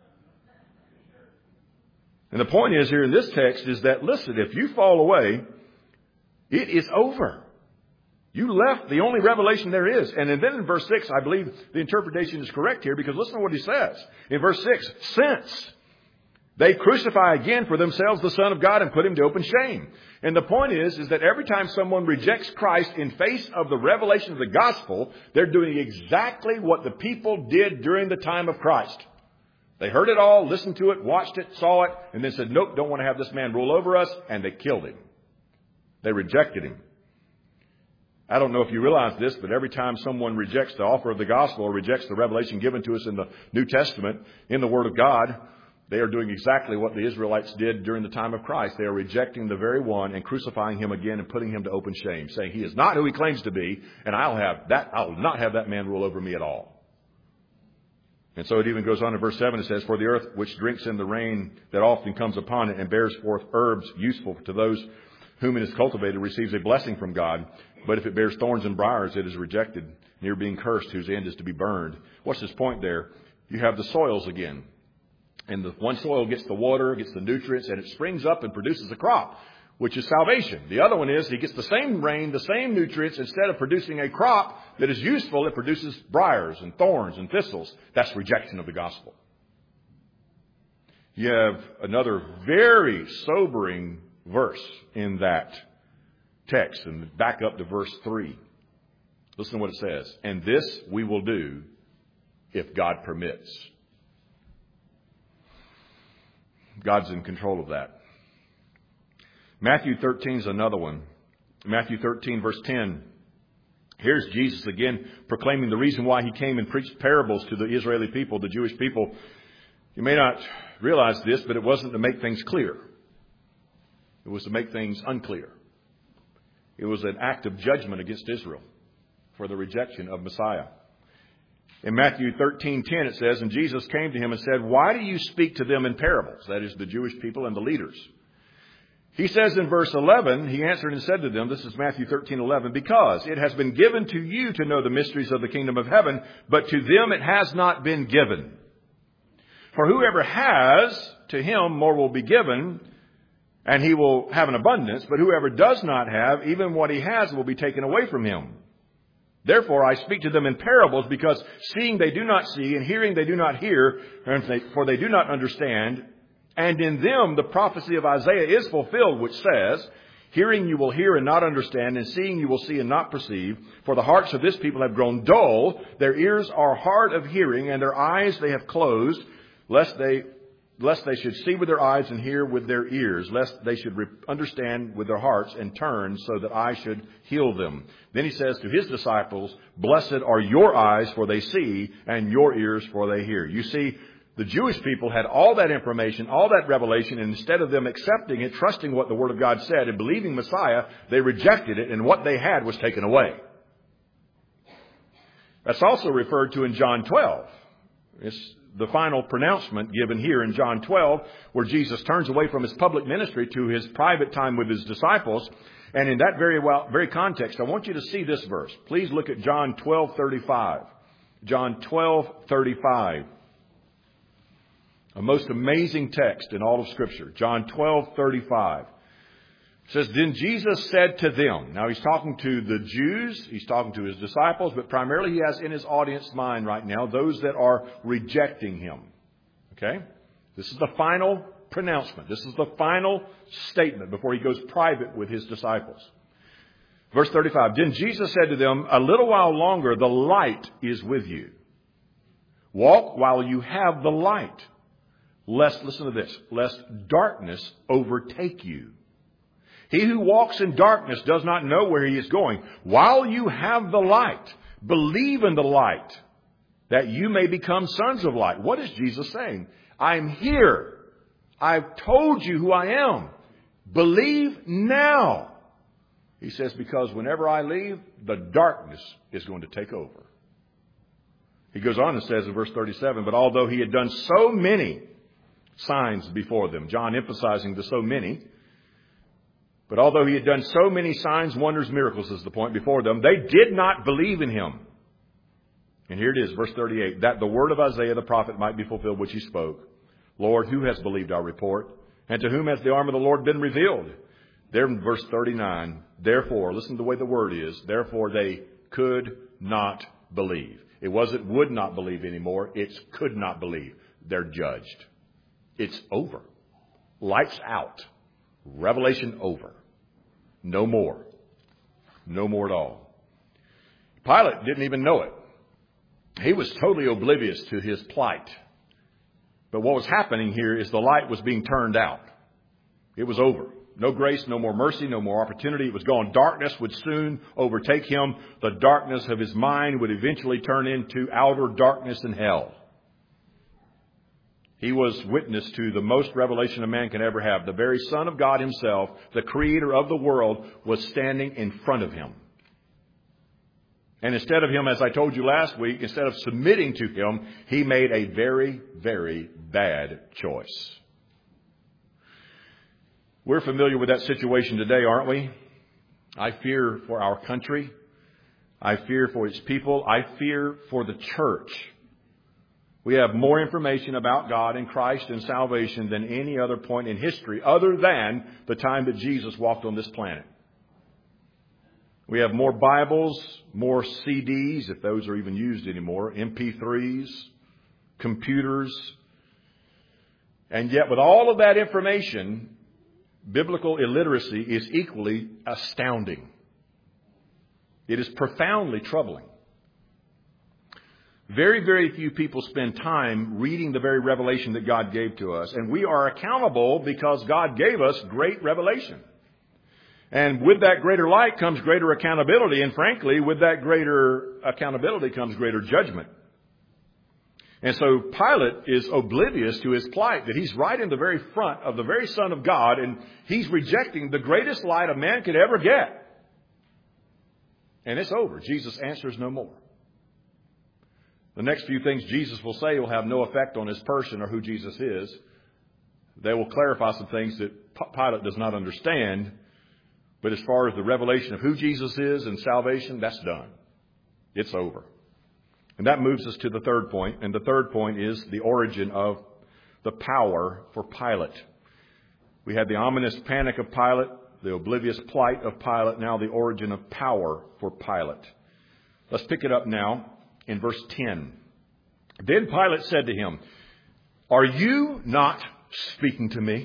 And the point is here in this text is that, listen, if you fall away, it is over. You left the only revelation there is. And then in verse 6, I believe the interpretation is correct here, because listen to what he says. In verse 6, since they crucify again for themselves the Son of God and put him to open shame. And the point is that every time someone rejects Christ in face of the revelation of the gospel, they're doing exactly what the people did during the time of Christ. They heard it all, listened to it, watched it, saw it, and then said, nope, don't want to have this man rule over us. And they killed him. They rejected him. I don't know if you realize this, but every time someone rejects the offer of the gospel or rejects the revelation given to us in the New Testament, in the Word of God, they are doing exactly what the Israelites did during the time of Christ. They are rejecting the very one and crucifying him again and putting him to open shame, saying he is not who he claims to be, and I will not have that man rule over me at all. And so it even goes on in verse 7. It says, for the earth which drinks in the rain that often comes upon it and bears forth herbs useful to those whom it is cultivated receives a blessing from God. But if it bears thorns and briars, it is rejected, near being cursed, whose end is to be burned. What's his point there? You have the soils again. And the one soil gets the water, gets the nutrients, and it springs up and produces a crop, which is salvation. The other one is he gets the same rain, the same nutrients. Instead of producing a crop that is useful, it produces briars and thorns and thistles. That's rejection of the gospel. You have another very sobering verse in that text, and back up to verse 3. Listen to what it says. And this we will do if God permits. God's in control of that. Matthew 13 is another one. Matthew 13 verse 10. Here's Jesus again proclaiming the reason why he came and preached parables to the Israeli people, the Jewish people. You may not realize this, but it wasn't to make things clear. It was to make things unclear. It was an act of judgment against Israel for the rejection of Messiah. In Matthew 13:10 it says, and Jesus came to him and said, why do you speak to them in parables? That is the Jewish people and the leaders. He says in verse 11, he answered and said to them, this is Matthew 13:11, because it has been given to you to know the mysteries of the kingdom of heaven, but to them it has not been given. For whoever has, to him more will be given, and he will have an abundance. But whoever does not have, even what he has will be taken away from him. Therefore I speak to them in parables, because seeing they do not see, and hearing they do not hear, for they do not understand. And in them the prophecy of Isaiah is fulfilled, which says, hearing you will hear and not understand, and seeing you will see and not perceive. For the hearts of this people have grown dull, their ears are hard of hearing, and their eyes they have closed, lest they should see with their eyes and hear with their ears, lest they should understand with their hearts and turn, so that I should heal them. Then he says to his disciples, blessed are your eyes, for they see, and your ears, for they hear. You see, the Jewish people had all that information, all that revelation, and instead of them accepting it, trusting what the Word of God said, and believing Messiah, they rejected it, and what they had was taken away. That's also referred to in John 12. It's the final pronouncement given here in John 12, where Jesus turns away from his public ministry to his private time with his disciples. And in that very context, I want you to see this verse. Please look at John 12:35. John 12:35. A most amazing text in all of Scripture. John 12:35. It says, then Jesus said to them. Now he's talking to the Jews. He's talking to his disciples. But primarily he has in his audience mind right now those that are rejecting him. Okay? This is the final pronouncement. This is the final statement before he goes private with his disciples. Verse 35. Then Jesus said to them, a little while longer the light is with you. Walk while you have the light. Lest, listen to this, lest darkness overtake you. He who walks in darkness does not know where he is going. While you have the light, believe in the light, that you may become sons of light. What is Jesus saying? I'm here. I've told you who I am. Believe now. He says, because whenever I leave, the darkness is going to take over. He goes on and says in verse 37, but although he had done so many signs before them, John emphasizing the so many, but although he had done so many signs, wonders, miracles is the point before them, they did not believe in him. And here it is, verse 38, that the word of Isaiah the prophet might be fulfilled, which he spoke. Lord, who has believed our report? And to whom has the arm of the Lord been revealed? There in verse 39, therefore, listen to the way the word is, therefore they could not believe. It wasn't would not believe anymore, it's could not believe. They're judged. It's over. Lights out. Revelation over. No more. No more at all. Pilate didn't even know it. He was totally oblivious to his plight. But what was happening here is the light was being turned out. It was over. No grace, no more mercy, no more opportunity. It was gone. Darkness would soon overtake him. The darkness of his mind would eventually turn into outer darkness and hell. He was witness to the most revelation a man can ever have. The very Son of God himself, the creator of the world, was standing in front of him. And instead of him, as I told you last week, instead of submitting to him, he made a very, very bad choice. We're familiar with that situation today, aren't we? I fear for our country. I fear for its people. I fear for the church. We have more information about God and Christ and salvation than any other point in history other than the time that Jesus walked on this planet. We have more Bibles, more CDs, if those are even used anymore, MP3s, computers. And yet with all of that information, biblical illiteracy is equally astounding. It is profoundly troubling. Very, very few people spend time reading the very revelation that God gave to us. And we are accountable because God gave us great revelation. And with that greater light comes greater accountability. And frankly, with that greater accountability comes greater judgment. And so Pilate is oblivious to his plight, that he's right in the very front of the very Son of God, and he's rejecting the greatest light a man could ever get. And it's over. Jesus answers no more. The next few things Jesus will say will have no effect on his person or who Jesus is. They will clarify some things that Pilate does not understand. But as far as the revelation of who Jesus is and salvation, that's done. It's over. And that moves us to the third point. And the third point is the origin of the power for Pilate. We had the ominous panic of Pilate, the oblivious plight of Pilate, now the origin of power for Pilate. Let's pick it up now in verse 10. Then Pilate said to him, "Are you not speaking to me?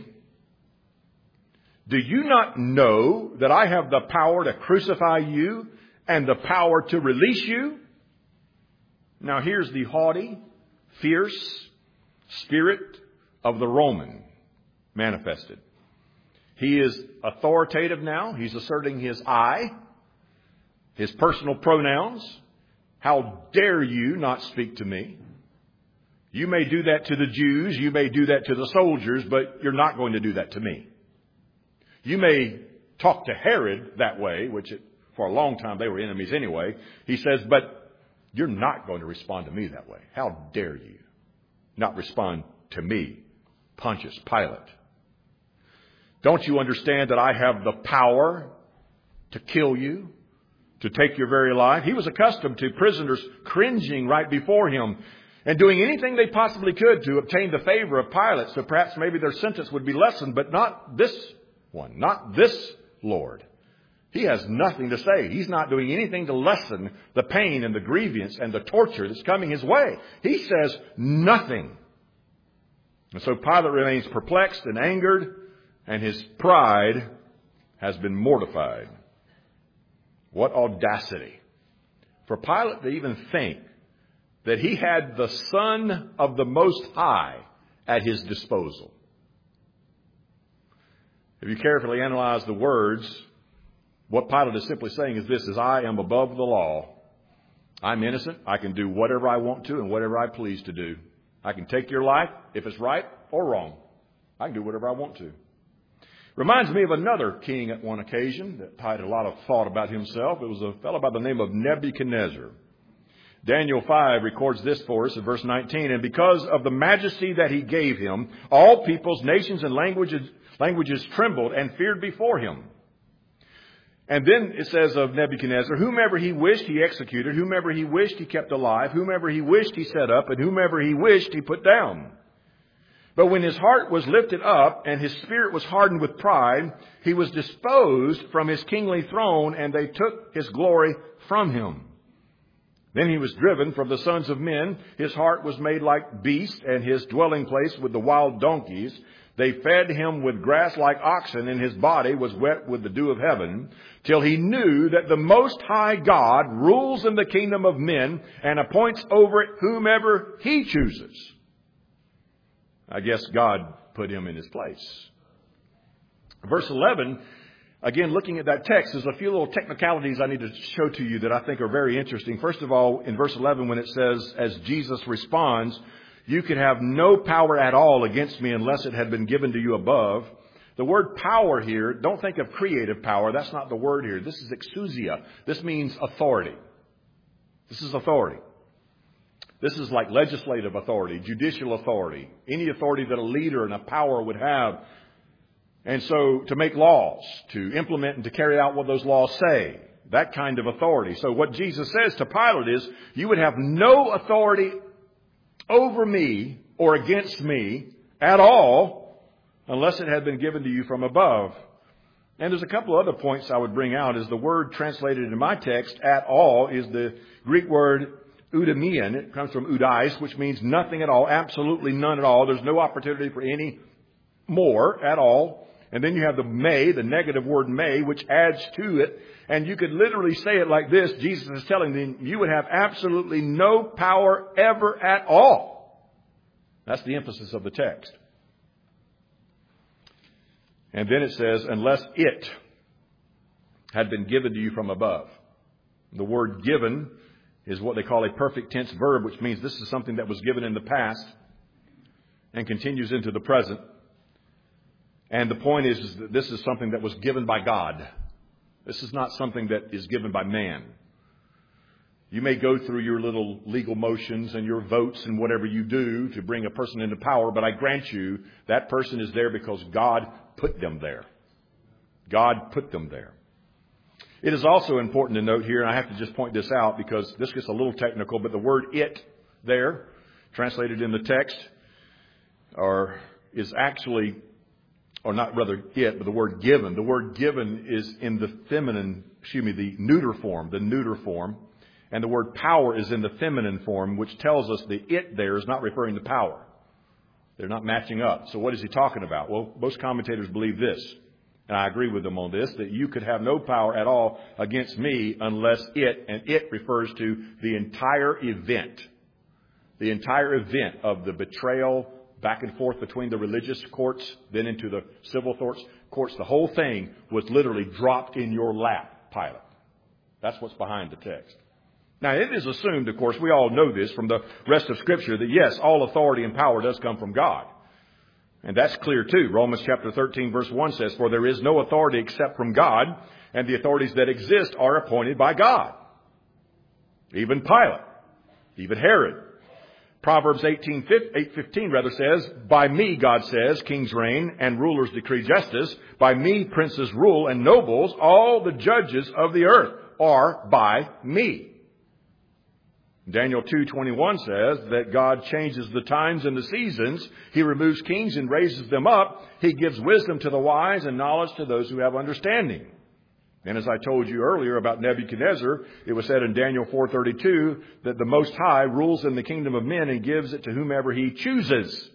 Do you not know that I have the power to crucify you and the power to release you?" Now here's the haughty, fierce spirit of the Roman manifested. He is authoritative now. He's asserting his I, his personal pronouns. How dare you not speak to me? You may do that to the Jews. You may do that to the soldiers, but you're not going to do that to me. You may talk to Herod that way, which for a long time they were enemies anyway. He says, but you're not going to respond to me that way. How dare you not respond to me, Pontius Pilate? Don't you understand that I have the power to kill you, to take your very life? He was accustomed to prisoners cringing right before him and doing anything they possibly could to obtain the favor of Pilate, so perhaps maybe their sentence would be lessened, but not this one, not this Lord. He has nothing to say. He's not doing anything to lessen the pain and the grievance and the torture that's coming his way. He says nothing. And so Pilate remains perplexed and angered, and his pride has been mortified. What audacity for Pilate to even think that he had the Son of the Most High at his disposal. If you carefully analyze the words, what Pilate is simply saying is this, is I am above the law. I'm innocent. I can do whatever I want to and whatever I please to do. I can take your life if it's right or wrong. I can do whatever I want to. Reminds me of another king at one occasion that had a lot of thought about himself. It was a fellow by the name of Nebuchadnezzar. Daniel 5 records this for us in verse 19. And because of the majesty that he gave him, all peoples, nations, and languages trembled and feared before him. And then it says of Nebuchadnezzar, whomever he wished he executed, whomever he wished he kept alive, whomever he wished he set up, and whomever he wished he put down. But when his heart was lifted up and his spirit was hardened with pride, he was disposed from his kingly throne, and they took his glory from him. Then he was driven from the sons of men. His heart was made like beast, and his dwelling place with the wild donkeys. They fed him with grass like oxen, and his body was wet with the dew of heaven, till he knew that the Most High God rules in the kingdom of men and appoints over it whomever he chooses. I guess God put him in his place. Verse 11, again, looking at that text, there's a few little technicalities I need to show to you that I think are very interesting. First of all, in verse 11, when it says, as Jesus responds, you could have no power at all against me unless it had been given to you above. The word power here, don't think of creative power. That's not the word here. This is exousia. This means authority. This is authority. This is like legislative authority, judicial authority, any authority that a leader and a power would have. And so to make laws, to implement and to carry out what those laws say, that kind of authority. So what Jesus says to Pilate is, you would have no authority over me or against me at all unless it had been given to you from above. And there's a couple of other points I would bring out. Is the word translated in my text, at all, is the Greek word eudemion. It comes from eudais, which means nothing at all, absolutely none at all. There's no opportunity for any more at all. And then you have the may, the negative word may, which adds to it. And you could literally say it like this. Jesus is telling them you would have absolutely no power ever at all. That's the emphasis of the text. And then it says, unless it had been given to you from above. The word given is what they call a perfect tense verb, which means this is something that was given in the past and continues into the present. And the point is that this is something that was given by God. This is not something that is given by man. You may go through your little legal motions and your votes and whatever you do to bring a person into power, but I grant you that person is there because God put them there. God put them there. It is also important to note here, and I have to just point this out because this gets a little technical, but the word it there, translated in the text, is actually, or not rather it, but the word given. The word given is in the the neuter form. And the word power is in the feminine form, which tells us the it there is not referring to power. They're not matching up. So what is he talking about? Well, most commentators believe this, and I agree with them on this, that you could have no power at all against me unless and it refers to the entire event. The entire event of the betrayal back and forth between the religious courts, then into the civil courts. The whole thing was literally dropped in your lap, Pilate. That's what's behind the text. Now, it is assumed, of course, we all know this from the rest of Scripture, that yes, all authority and power does come from God. And that's clear too. Romans chapter 13 verse 1 says, "For there is no authority except from God, and the authorities that exist are appointed by God." Even Pilate, even Herod. Proverbs 8:15 says, "By me," God says, "kings reign and rulers decree justice. By me princes rule and nobles. All the judges of the earth are by me." Daniel 2:21 says that God changes the times and the seasons. He removes kings and raises them up. He gives wisdom to the wise and knowledge to those who have understanding. And as I told you earlier about Nebuchadnezzar, it was said in Daniel 4:32 that the Most High rules in the kingdom of men and gives it to whomever he chooses.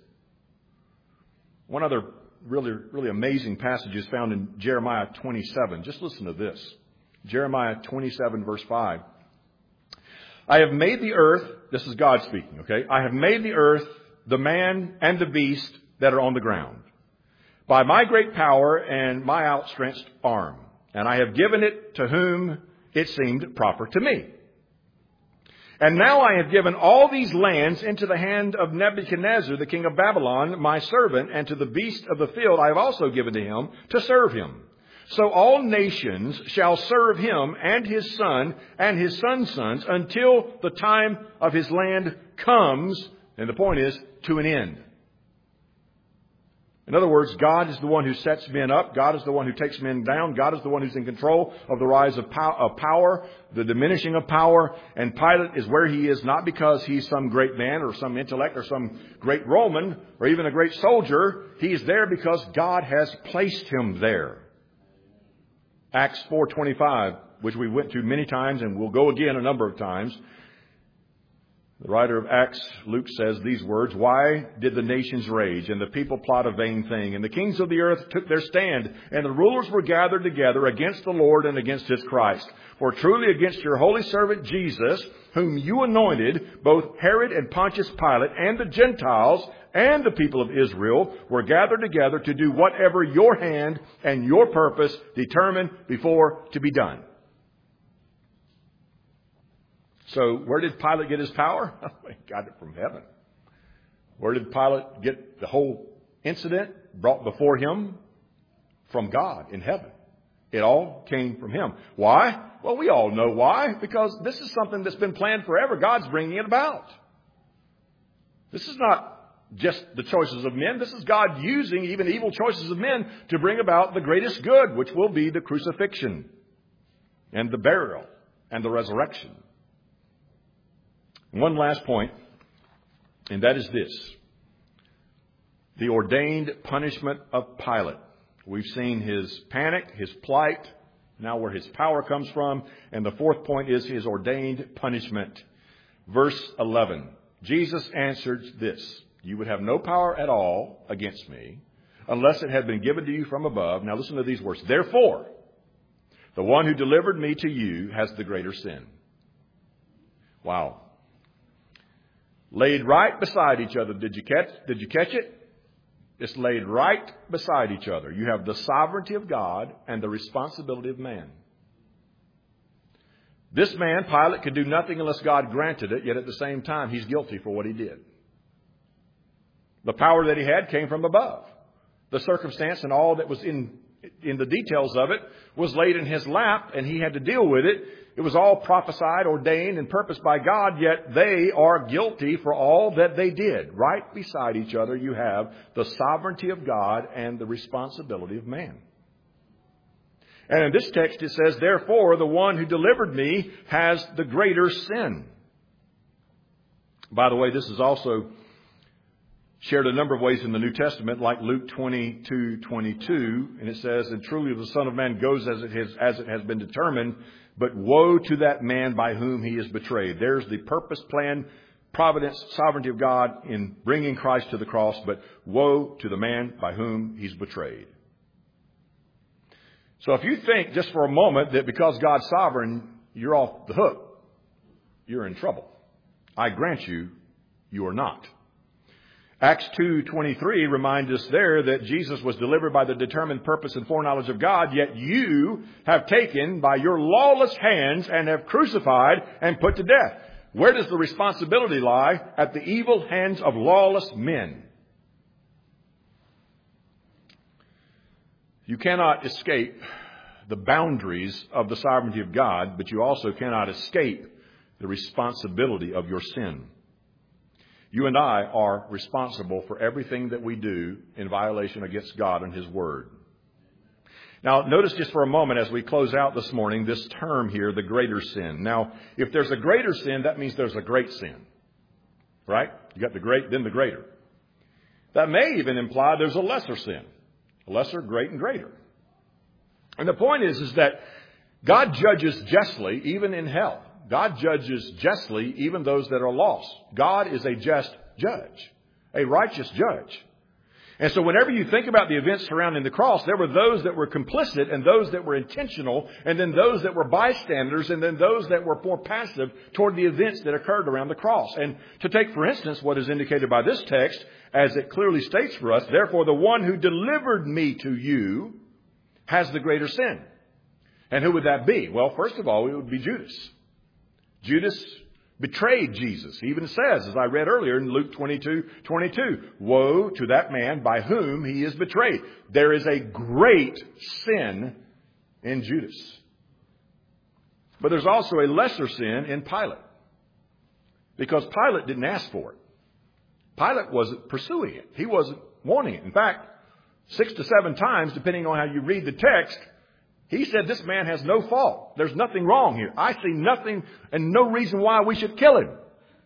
One other really amazing passage is found in Jeremiah 27. Just listen to this. Jeremiah 27 verse 5. "I have made the earth," this is God speaking, okay? "I have made the earth, the man and the beast that are on the ground, by my great power and my outstretched arm. And I have given it to whom it seemed proper to me. And now I have given all these lands into the hand of Nebuchadnezzar, the king of Babylon, my servant, and to the beast of the field I have also given to him to serve him. So all nations shall serve him and his son and his son's sons until the time of his land comes," and the point is, to an end. In other words, God is the one who sets men up. God is the one who takes men down. God is the one who's in control of the rise of power, the diminishing of power. And Pilate is where he is not because he's some great man or some intellect or some great Roman or even a great soldier. He is there because God has placed him there. Acts 4:25, which we went to many times and will go again a number of times. The writer of Acts, Luke, says these words, "Why did the nations rage and the people plot a vain thing? And the kings of the earth took their stand, and the rulers were gathered together against the Lord and against his Christ. For truly against your holy servant Jesus, whom you anointed, both Herod and Pontius Pilate and the Gentiles and the people of Israel were gathered together to do whatever your hand and your purpose determined before to be done." So where did Pilate get his power? He got it from heaven. Where did Pilate get the whole incident brought before him? From God in heaven. It all came from him. Why? Well, we all know why. Because this is something that's been planned forever. God's bringing it about. This is not just the choices of men. This is God using even evil choices of men to bring about the greatest good, which will be the crucifixion and the burial and the resurrection. One last point, and that is this. The ordained punishment of Pilate. We've seen his panic, his plight, now where his power comes from. And the fourth point is his ordained punishment. Verse 11. Jesus answered this: "You would have no power at all against me unless it had been given to you from above." Now listen to these words. "Therefore, the one who delivered me to you has the greater sin." Wow. Laid right beside each other. Did you catch it? It's laid right beside each other. You have the sovereignty of God and the responsibility of man. This man, Pilate, could do nothing unless God granted it, yet at the same time, he's guilty for what he did. The power that he had came from above. The circumstance and all that was in the details of it was laid in his lap, and he had to deal with it. It was all prophesied, ordained, and purposed by God, yet they are guilty for all that they did. Right beside each other, you have the sovereignty of God and the responsibility of man. And in this text it says, therefore, the one who delivered me has the greater sin. By the way, this is also shared a number of ways in the New Testament, like Luke 22:22, and it says, and truly the Son of Man goes as it has been determined, but woe to that man by whom he is betrayed. There's the purpose, plan, providence, sovereignty of God in bringing Christ to the cross, but woe to the man by whom he's betrayed. So if you think just for a moment that because God's sovereign, you're off the hook, you're in trouble. I grant you, you are not. Acts 2:23 reminds us there that Jesus was delivered by the determined purpose and foreknowledge of God, yet you have taken by your lawless hands and have crucified and put to death. Where does the responsibility lie? At the evil hands of lawless men. You cannot escape the boundaries of the sovereignty of God, but you also cannot escape the responsibility of your sin. You and I are responsible for everything that we do in violation against God and His Word. Now, notice just for a moment as we close out this morning, this term here, the greater sin. Now, if there's a greater sin, that means there's a great sin. Right? You got the great, then the greater. That may even imply there's a lesser sin. A lesser, great, and greater. And the point is that God judges justly, even in hell. God judges justly even those that are lost. God is a just judge, a righteous judge. And so whenever you think about the events surrounding the cross, there were those that were complicit and those that were intentional, and then those that were bystanders, and then those that were more passive toward the events that occurred around the cross. And to take, for instance, what is indicated by this text, as it clearly states for us, therefore the one who delivered me to you has the greater sin. And who would that be? Well, first of all, it would be Judas. Judas betrayed Jesus. He even says, as I read earlier in Luke 22:22, woe to that man by whom he is betrayed. There is a great sin in Judas. But there's also a lesser sin in Pilate. Because Pilate didn't ask for it. Pilate wasn't pursuing it. He wasn't wanting it. In fact, 6 to 7 times, depending on how you read the text, he said, this man has no fault. There's nothing wrong here. I see nothing and no reason why we should kill him.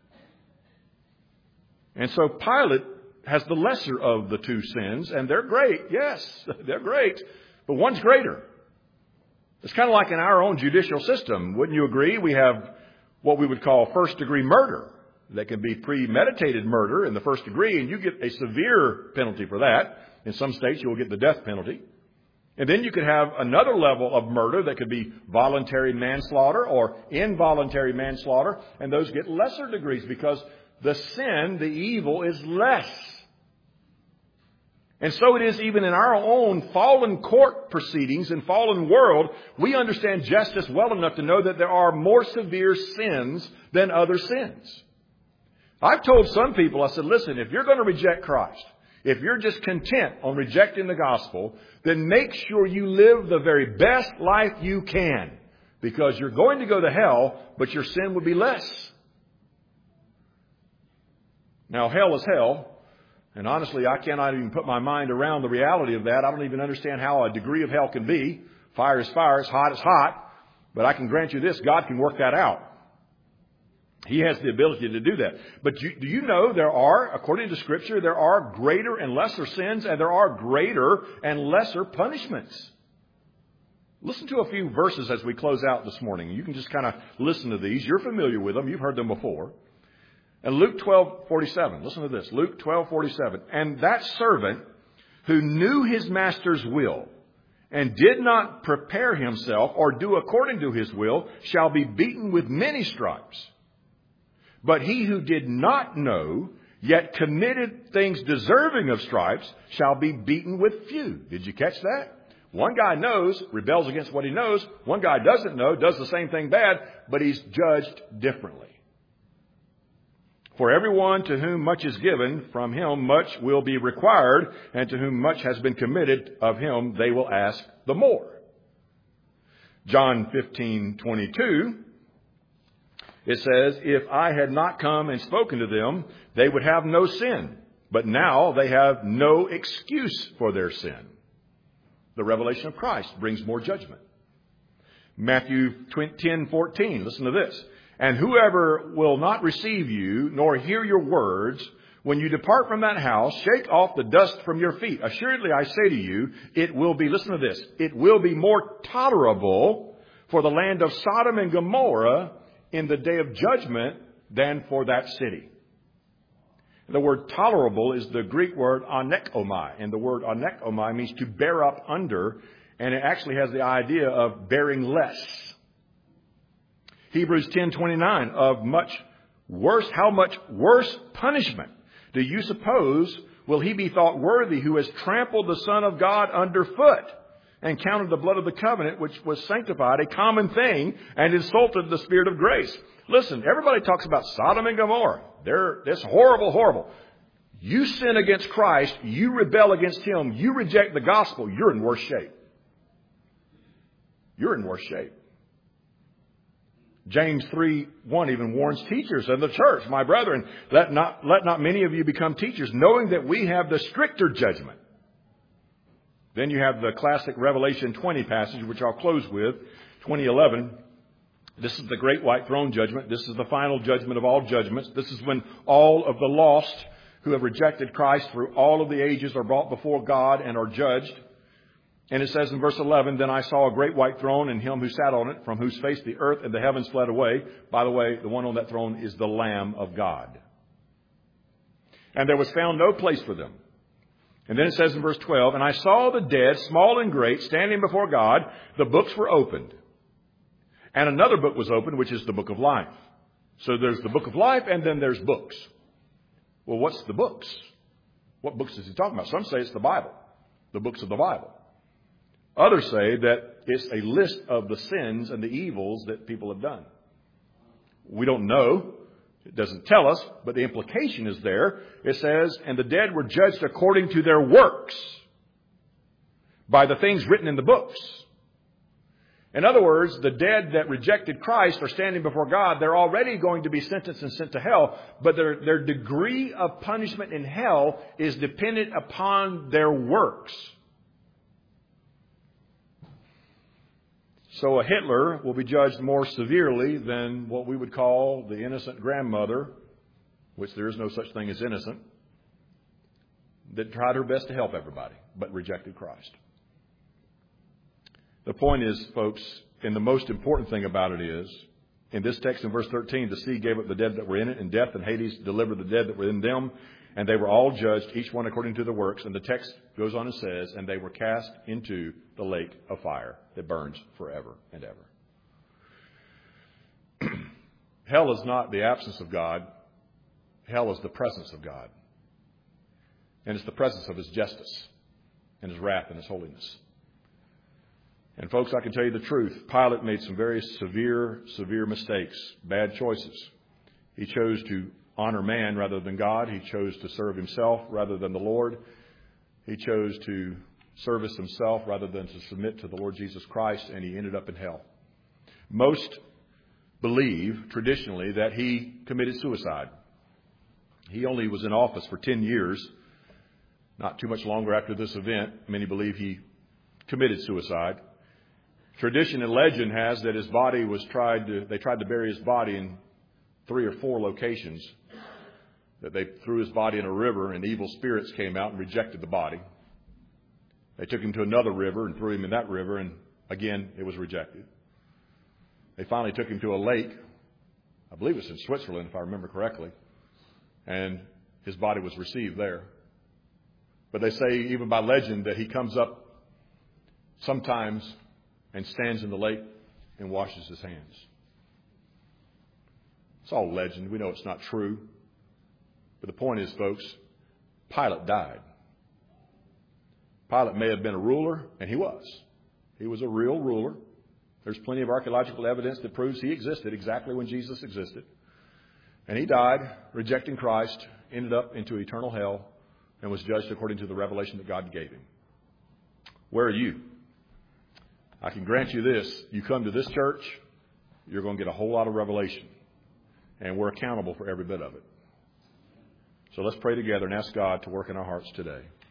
And so Pilate has the lesser of the two sins, and they're great. Yes, they're great. But one's greater. It's kind of like in our own judicial system. Wouldn't you agree? We have what we would call first-degree murder. That can be premeditated murder in the first degree, and you get a severe penalty for that. In some states, you will get the death penalty. And then you could have another level of murder that could be voluntary manslaughter or involuntary manslaughter. And those get lesser degrees because the sin, the evil, is less. And so it is even in our own fallen court proceedings and fallen world. We understand justice well enough to know that there are more severe sins than other sins. I've told some people, I said, listen, if you're going to reject Christ, if you're just content on rejecting the gospel, then make sure you live the very best life you can. Because you're going to go to hell, but your sin will be less. Now, hell is hell. And honestly, I cannot even put my mind around the reality of that. I don't even understand how a degree of hell can be. Fire is fire, it's hot is hot. But I can grant you this, God can work that out. He has the ability to do that. But do you know there are, according to Scripture, there are greater and lesser sins, and there are greater and lesser punishments. Listen to a few verses as we close out this morning. You can just kind of listen to these. You're familiar with them. You've heard them before. And Luke 12:47. Listen to this. Luke 12:47. And that servant who knew his master's will and did not prepare himself or do according to his will shall be beaten with many stripes. But he who did not know, yet committed things deserving of stripes, shall be beaten with few. Did you catch that? One guy knows, rebels against what he knows. One guy doesn't know, does the same thing bad, but he's judged differently. For everyone to whom much is given, from him much will be required, and to whom much has been committed, of him they will ask the more. John 15:22, it says, if I had not come and spoken to them, they would have no sin. But now they have no excuse for their sin. The revelation of Christ brings more judgment. Matthew 10:14, listen to this. And whoever will not receive you, nor hear your words, when you depart from that house, shake off the dust from your feet. Assuredly, I say to you, it will be, listen to this, it will be more tolerable for the land of Sodom and Gomorrah in the day of judgment than for that city. The word tolerable is the Greek word anekomai. And the word anekomai means to bear up under, and it actually has the idea of bearing less. Hebrews 10:29, of much worse, how much worse punishment do you suppose will he be thought worthy who has trampled the Son of God underfoot and counted the blood of the covenant which was sanctified a common thing and insulted the Spirit of grace? Listen, everybody talks about Sodom and Gomorrah. That's horrible, horrible. You sin against Christ, you rebel against Him, you reject the gospel, you're in worse shape. You're in worse shape. James 3:1 even warns teachers in the church, my brethren, let not many of you become teachers, knowing that we have the stricter judgment. Then you have the classic Revelation 20 passage, which I'll close with, 20:11. This is the great white throne judgment. This is the final judgment of all judgments. This is when all of the lost who have rejected Christ through all of the ages are brought before God and are judged. And it says in verse 11, then I saw a great white throne and him who sat on it, from whose face the earth and the heavens fled away. By the way, the one on that throne is the Lamb of God. And there was found no place for them. And then it says in verse 12, and I saw the dead, small and great, standing before God. The books were opened. And another book was opened, which is the book of life. So there's the book of life, and then there's books. Well, what's the books? What books is he talking about? Some say it's the Bible, the books of the Bible. Others say that it's a list of the sins and the evils that people have done. We don't know. It doesn't tell us, but the implication is there. It says, and the dead were judged according to their works by the things written in the books. In other words, the dead that rejected Christ are standing before God. They're already going to be sentenced and sent to hell, but their degree of punishment in hell is dependent upon their works. So a Hitler will be judged more severely than what we would call the innocent grandmother, which there is no such thing as innocent, that tried her best to help everybody, but rejected Christ. The point is, folks, and the most important thing about it is, in this text in verse 13, the sea gave up the dead that were in it, and death and Hades delivered the dead that were in them, and they were all judged, each one according to their works. And the text goes on and says, and they were cast into the lake of fire that burns forever and ever. Hell is not the absence of God. Hell is the presence of God. And it's the presence of His justice and His wrath and His holiness. And folks, I can tell you the truth. Pilate made some very severe mistakes, bad choices. He chose to honor man rather than God. He chose to serve himself rather than the Lord. He chose to service himself rather than to submit to the Lord Jesus Christ, and he ended up in hell. Most believe traditionally that he committed suicide. He only was in office for 10 years, not too much longer after this event. Many believe he committed suicide. Tradition and legend has that his body they tried to bury his body in 3 or 4 locations. That they threw his body in a river and evil spirits came out and rejected the body. They took him to another river and threw him in that river, and again it was rejected. They finally took him to a lake. I believe it's in Switzerland, if I remember correctly. And his body was received there. But they say, even by legend, that he comes up sometimes and stands in the lake and washes his hands. It's all legend. We know it's not true. But the point is, folks, Pilate died. Pilate may have been a ruler, and he was. He was a real ruler. There's plenty of archaeological evidence that proves he existed exactly when Jesus existed. And he died, rejecting Christ, ended up into eternal hell, and was judged according to the revelation that God gave him. Where are you? I can grant you this. You come to this church, you're going to get a whole lot of revelation. And we're accountable for every bit of it. So let's pray together and ask God to work in our hearts today.